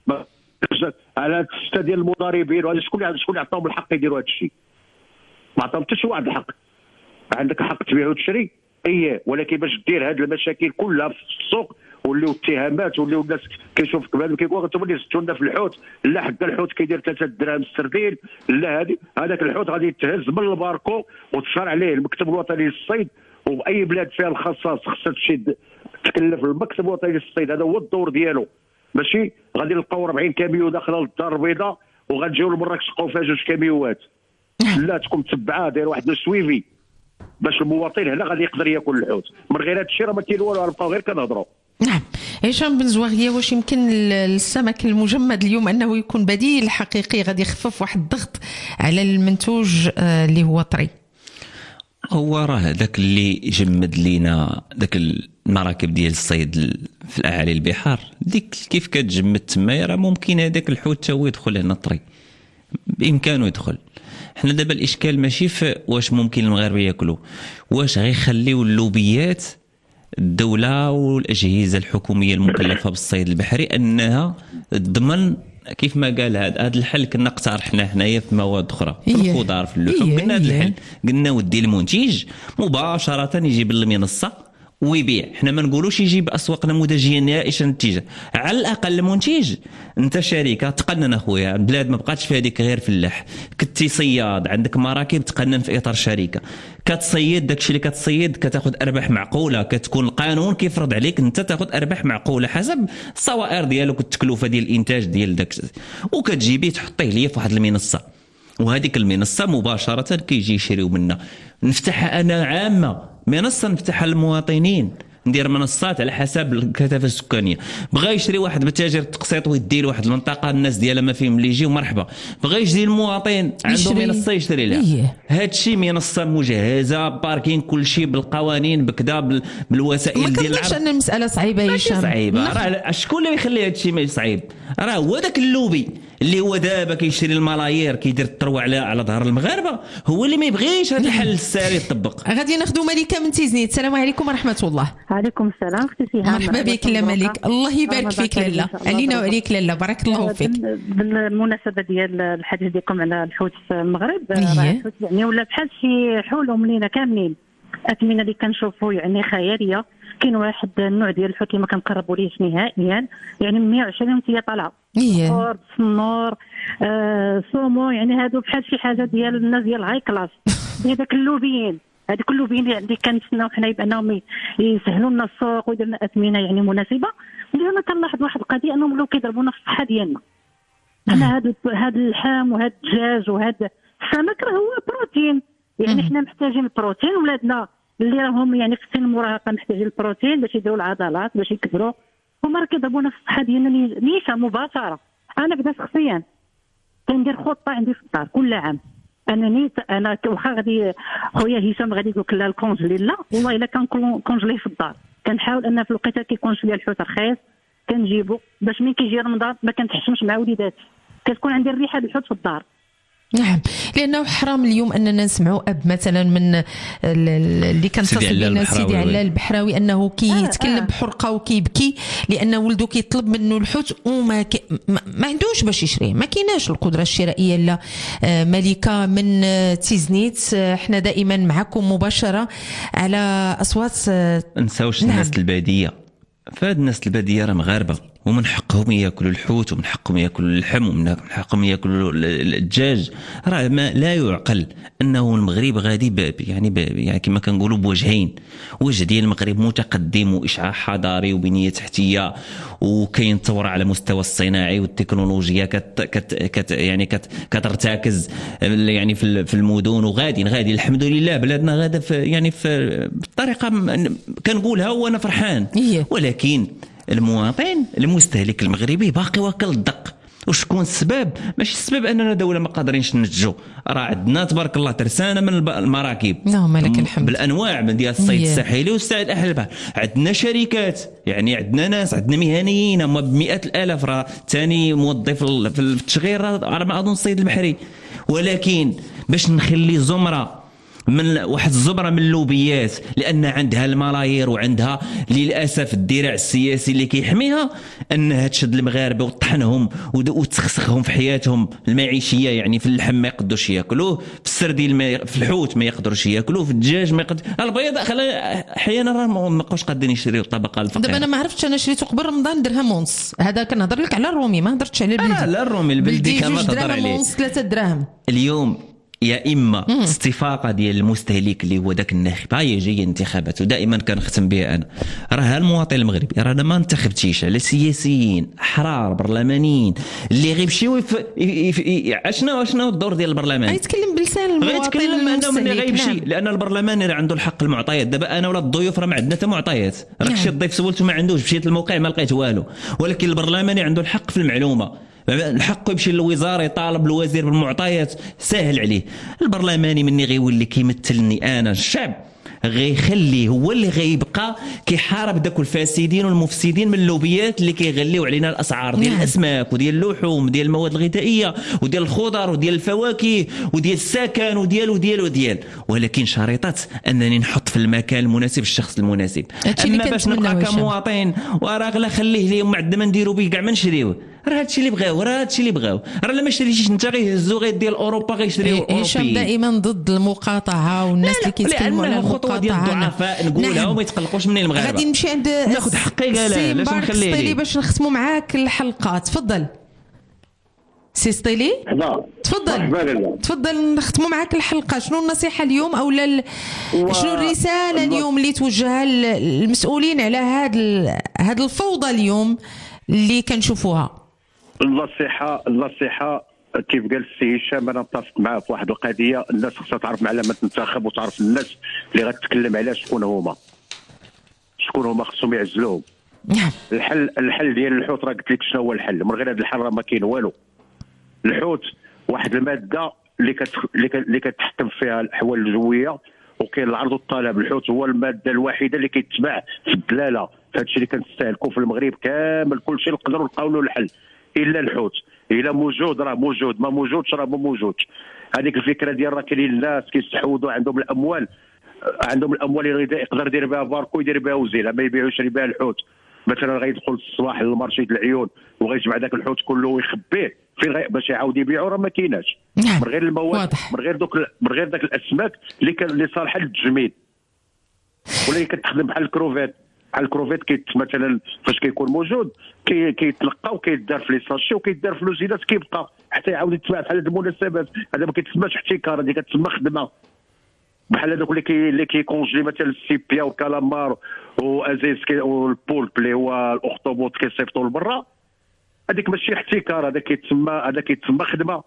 على 6 ديال المضاربين، وهذا شكون اللي عطاهم الحق يديروا هذا الشيء؟ ما عطاهم حتى شي واحد الحق. عندك حق تبيع وتشري ولكن باش دير هذه المشاكل كلها في السوق وليو اتهامات وليو الناس كيشوفك بهذا كيقول انتم اللي زدتوا لنا في الحوت، لا حتى الحوت كيدير 3 دراهم السردين، لا هذاك الحوت غادي يتهز من الباركو وتصار عليه المكتب الوطني للصيد. واي بلاد فيها الخصاص خصها تمشي تكلف المكتب الوطني للصيد، هذا هو الدور ديالو. ماشي غادي نلقاو 40 كاميو داخله للدار البيضاء وغنجيو لمراكش نلقاو فيها 2 كاميوات. لا تكون متبعه داير واحد السويفي باش المواطن هنا غادي يقدر ياكل الحوت. من غير هذا الشيء راه ما كاين والو، غنبقاو غير كنهضروا. نعم. هشام بن زواغيه، واش يمكن السمك المجمد اليوم انه يكون بديل حقيقي غادي يخفف واحد الضغط على المنتوج اللي هو طري؟ هو راه داك اللي جمد لينا داك المراكب ديال الصيد في الاعالي البحار، ديك كيف كتجمد تما راه ممكن هذاك الحوت تا هو يدخل هنا طري، بامكانه يدخل. حنا دابا الاشكال ماشي في واش ممكن المغاربه ياكلوا، واش غيخليو اللوبيات الدوله والاجهزه الحكوميه المكلفه بالصيد البحري انها تضمن كيف ما قال هذا الحل. كنا اقترحنا حنايا في مواد اخرى في الخضار في اللحوم، قلنا هذا الحل، قلنا ودي المنتج مباشره يجيب المنصه ويبيع. حنا ما نقولوش يجيب اسواق نموذجيه نهائيا النتيجه، على الاقل المنتج انت شركه تقنن اخويا، البلاد ما بقاتش في هذيك غير فلاح، كنتي صياد عندك مراكب تقنن في اطار شركه، كتصيد داكشي اللي كتصيد كتاخذ ارباح معقوله، كتكون القانون كيفرض عليك انت تاخذ ارباح معقوله حسب الصوائر ديالك والتكلفه ديال الانتاج ديال داك، وكتجيبيه تحطيه ليا في واحد المنصه، وهذيك المنصه مباشره كيجي يشريو منها. نفتحها انا عامه، منصه نفتحها للمواطنين، ندير منصات على حسب الكثافه السكانيه. بغى يشري واحد بتاجر التقسيط ويدير واحد المنطقه الناس ديالها ما فيهم اللي يجي ومرحبا، بغى يجي المواطن عنده منصه يشري لها. هادشي منصه مجهزه باركين كل شيء بالقوانين بكذا بالوسائل ديال العرض. ما ان المساله صعيبه هشام، صعيبه راه شكون اللي يخلي هادشي ما صعيب؟ راه هو داك اللوبي اللي هو دابا كيشري الملايير كيدير الثروه على ظهر المغاربه، هو اللي ما يبغيش هذا الحل الساري يطبق. غادي ناخذوا ملكه من تيزنيت. السلام عليكم ورحمه الله. عليكم السلام اختي سهام، مرحبا بك لاله ملك، الله يبارك فيك لاله، علينا وعليك لاله، بارك الله فيك. بالمناسبه ديال الحديث ديالكم على الحوت في المغرب، الحوت يعني ولا بحال شي حول منينا كاملين، اثمنه اللي كنشوفوا يعني خياليه. كاين واحد النوع ديال الحوت اللي ما كنقربوليش نهائيا، يعني 120 وانت طالعه صور النور سومو، يعني هادو بحال شي حاجه ديال الناس ديال الهاي كلاس، هذاك اللوبيين، هذوك اللوبيين اللي كنتسناو حنا بانهم يسهلوا لنا السوق ويديروا لنا اثمنه يعني مناسبه. انا كنلاحظ واحد القضيه انهم ولاو كيضربونا في الصحه ديالنا. انا هذا اللحم وهذا الدجاج وهذا السمك راه هو بروتين، يعني حنا محتاجين البروتين، ولادنا اللي راهم يعني في سن المراهقه محتاجين البروتين باش يديروا العضلات باش يكبروا، هما راه كيضربونا في الصحه ديالنا نيشا مباشره. انا بدا شخصيا كندير خطه عندي في الدار كل عام، انا واخا غادي خويا هشام غادي يقول لك لا الكونجلي، لا والله الا كان كونجلي في الدار كنحاول ان في الوقيته كيكون شويه الحوت رخيص كنجيبو باش ملي كيجي رمضان ما كنتحشمش مع وليداتي، كتكون عندي الريحه الحوت في الدار. نعم، لانه حرام اليوم اننا نسمعوا اب مثلا من اللي كنتصل بنا سيدي علاء البحراوي انه كيتكلم بحرقه وكيبكي لان ولده كيطلب منه الحوت وما ما عندوش باش يشريه، ما كايناش القدره الشرائيه. لا ملكه من تيزنيت، احنا دائما معكم مباشره على اصوات. نساوش الناس الباديه، فهاد الناس الباديه راه مغاربه ومن حقهم ياكلوا الحوت، ومن حقهم ياكلوا اللحم، ومن حقهم ياكلوا الدجاج. راه ما لا يعقل انه المغرب غادي يعني كما كنقولوا بوجهين، وجه ديال المغرب متقدم واشعاع حضاري وبنيه تحتيه وكاين ثوره على مستوى الصناعي والتكنولوجيا كترتكز يعني في المدن، وغادي الحمد لله بلادنا غادا في الطريقه كنقولها وانا فرحان. ولكن المواطن المستهلك المغربي باقي واكل الدق. وشكون السبب؟ ماشي السبب اننا دوله ما قادرينش ننتجوا، راه عندنا تبارك الله ترسانه من المراكب اللهم لك الحمد بالانواع من ديال الصيد الساحلي والصيد احل البحر. عندنا شركات، يعني عندنا ناس، عندنا مهنيين هما بمئات الالاف، راه ثاني موظف في التشغيل على ما اظن الصيد البحري. ولكن باش نخلي زمره من واحد الزبره من اللوبيات لان عندها الملايير وعندها للاسف الذراع السياسي اللي كيحميها انها تشد المغاربه وتطحنهم وتسخسخهم في حياتهم المعيشيه. يعني في اللحم ما يقدروش ياكلوه، في السردين في الحوت ما يقدروش ياكلوه، في الدجاج ما يقدر، البيض احيانا راه ما بقاوش قادرين يشريو الطبقه الفقيره. دابا انا ما عرفتش، انا شريته قبل رمضان درهم ونص، هذا كنهضر لك على الرومي، ما هضرتش على البلدي. لا الرومي البلدي كما تهضر عليه 2 درهم ونص 3 دراهم اليوم. يا اما استفاقه ديال المستهلك اللي هو داك الناخب، هي جايه انتخابات ودائما كنختم بها انا، راه المواطن المغربي رانا ما انتخبتيش على سياسيين احرار برلمانيين اللي غيمشيو شنو الدور ديال البرلمان. يتكلم بلسان المواطن، غيتكلم انه ملي غيمشي لان البرلماني راه عنده الحق المعطيات. دابا انا ولا الضيوف راه ما عندنا حتى معطيات، راك شي ضيف سولته ما عندوش، مشيت للموقع ما لقيت والو. ولكن البرلماني عنده الحق في المعلومه، الحق يمشي للوزاره يطالب الوزير بالمعطيات سهل عليه. البرلماني مني غيولي كيمثلني انا الشعب، غيخليه هو اللي غيبقى كيحارب داك الفاسدين والمفسدين من اللوبيات اللي كيغليو علينا الاسعار ديال الاسماك وديال اللحوم وديال المواد الغذائيه وديال الخضر وديال الفواكه وديال السكن وديال. ولكن شريطات انني نحط في المكان المناسب الشخص المناسب. اما باش نبقى كمواطن وراه لا خليه لي ما عندنا ما نديرو به كاع ما نشريوه، راه هادشي اللي بغاو، راه لا ما شريتيش انت غيهزو غير ديال اوروبا غيشريو اوروبي. هشام دائما ضد المقاطعه والناس اللي كيتكلموا على الخطوه ديال الضعفاء نقولها وما يتقلقوش مني المغاربه. غادي نمشي عند ناخذ حقي لا لاش نخليه باش نختموا معاك الحلقه. تفضل سي ستيلي، تفضل نختموا معاك الحلقه. شنو النصيحه اليوم او شنو الرساله اليوم اللي توجهها للمسؤولين على هاد الفوضى اليوم اللي كنشوفوها؟ النصيحه كيف قال السي هشام، انا متفق معاه في واحد القضيه. الناس خصها تعرف مع لما تنتخب وتعرف الناس اللي غتتكلم عليها شكون هما خصهم يعزلوهم. الحل ديال الحوت راه قلت لك شنو هو الحل. من غير هذا الحل راه ما كاين والو. الحوت واحد الماده اللي كتحكم فيها الاحوال الجويه، وكاين العرض والطلب. الحوت هو الماده الوحيده اللي كيتباع في الدلاله، فهادشي اللي كنستهلكوا في المغرب كامل كلشي نقدروا نلقاو له الحل الا الحوت. الا موجود راه موجود، ما موجودش راه ما موجودش. هذيك الفكره ديال راه كاينين الناس كيستحوذوا عندهم الاموال اللي يقدر يدير بها باركو يدير بها وزيله، ما يبيعوش بها الحوت. مثلا غيدخل الصباح للمارشي د العيون وغيجمع داك الحوت كله ويخبيه فين باش يعاود يبيعو، راه ما كايناش. من غير المواد، من غير داك الاسماك اللي صالحه للتجميد ولا اللي كتخدم بحال الكروفيت. مثلا فاش كيكون موجود كيتلقى وكيدار في لي ساشي وكيدار في لوزينات كيبقى حتى يعاود يتباع بحال هاد المناسبات. هذا ما كيتسماش احتكار، هذه كتسمى خدمه. بحال هذوك اللي كيكونجلي مثلا السيبيا والكالامار وازيز والبولب اللي هو الاخطبوط كيصيفطوا لبرا، هذيك ماشي احتكار، هذا كيتسمى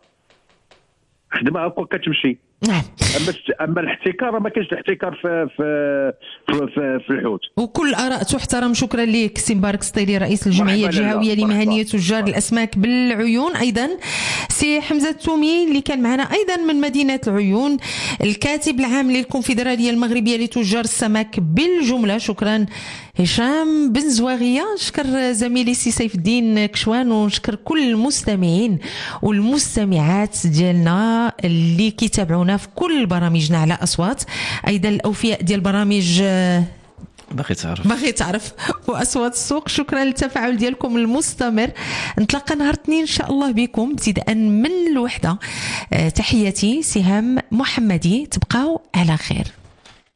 خدمه هكا كتمشي. اما الاحتكار ما كاينش الاحتكار في الحوت. وكل الاراء تحترم. شكرا لك سي مبارك ستيلي رئيس الجمعيه الجهويه لمهنيه تجار الاسماك بالعيون. ايضا سي حمزه التومي اللي كان معنا ايضا من مدينه العيون، الكاتب العام للكونفدراليه المغربيه لتجار السمك بالجمله. شكرا هشام بن زواغيه. شكر زميلي سي سيف الدين كشوان، ونشكر كل المستمعين والمستمعات ديالنا اللي كيتابعونا في كل برامجنا على أصوات. أيضا الأوفياء ديال برامج باغي تعرف وأصوات السوق. شكرا للتفاعل ديالكم المستمر. نتلاقى نهار الاثنين إن شاء الله بكم ابتداء من الوحدة. تحياتي سهام محمدي، تبقاو على خير.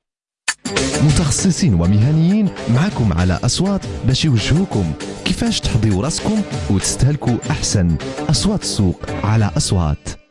متخصصين ومهنيين معكم على أصوات باش يوجهوكم كيفاش تحفظوا راسكم وتستهلكوا أحسن أصوات السوق على أصوات.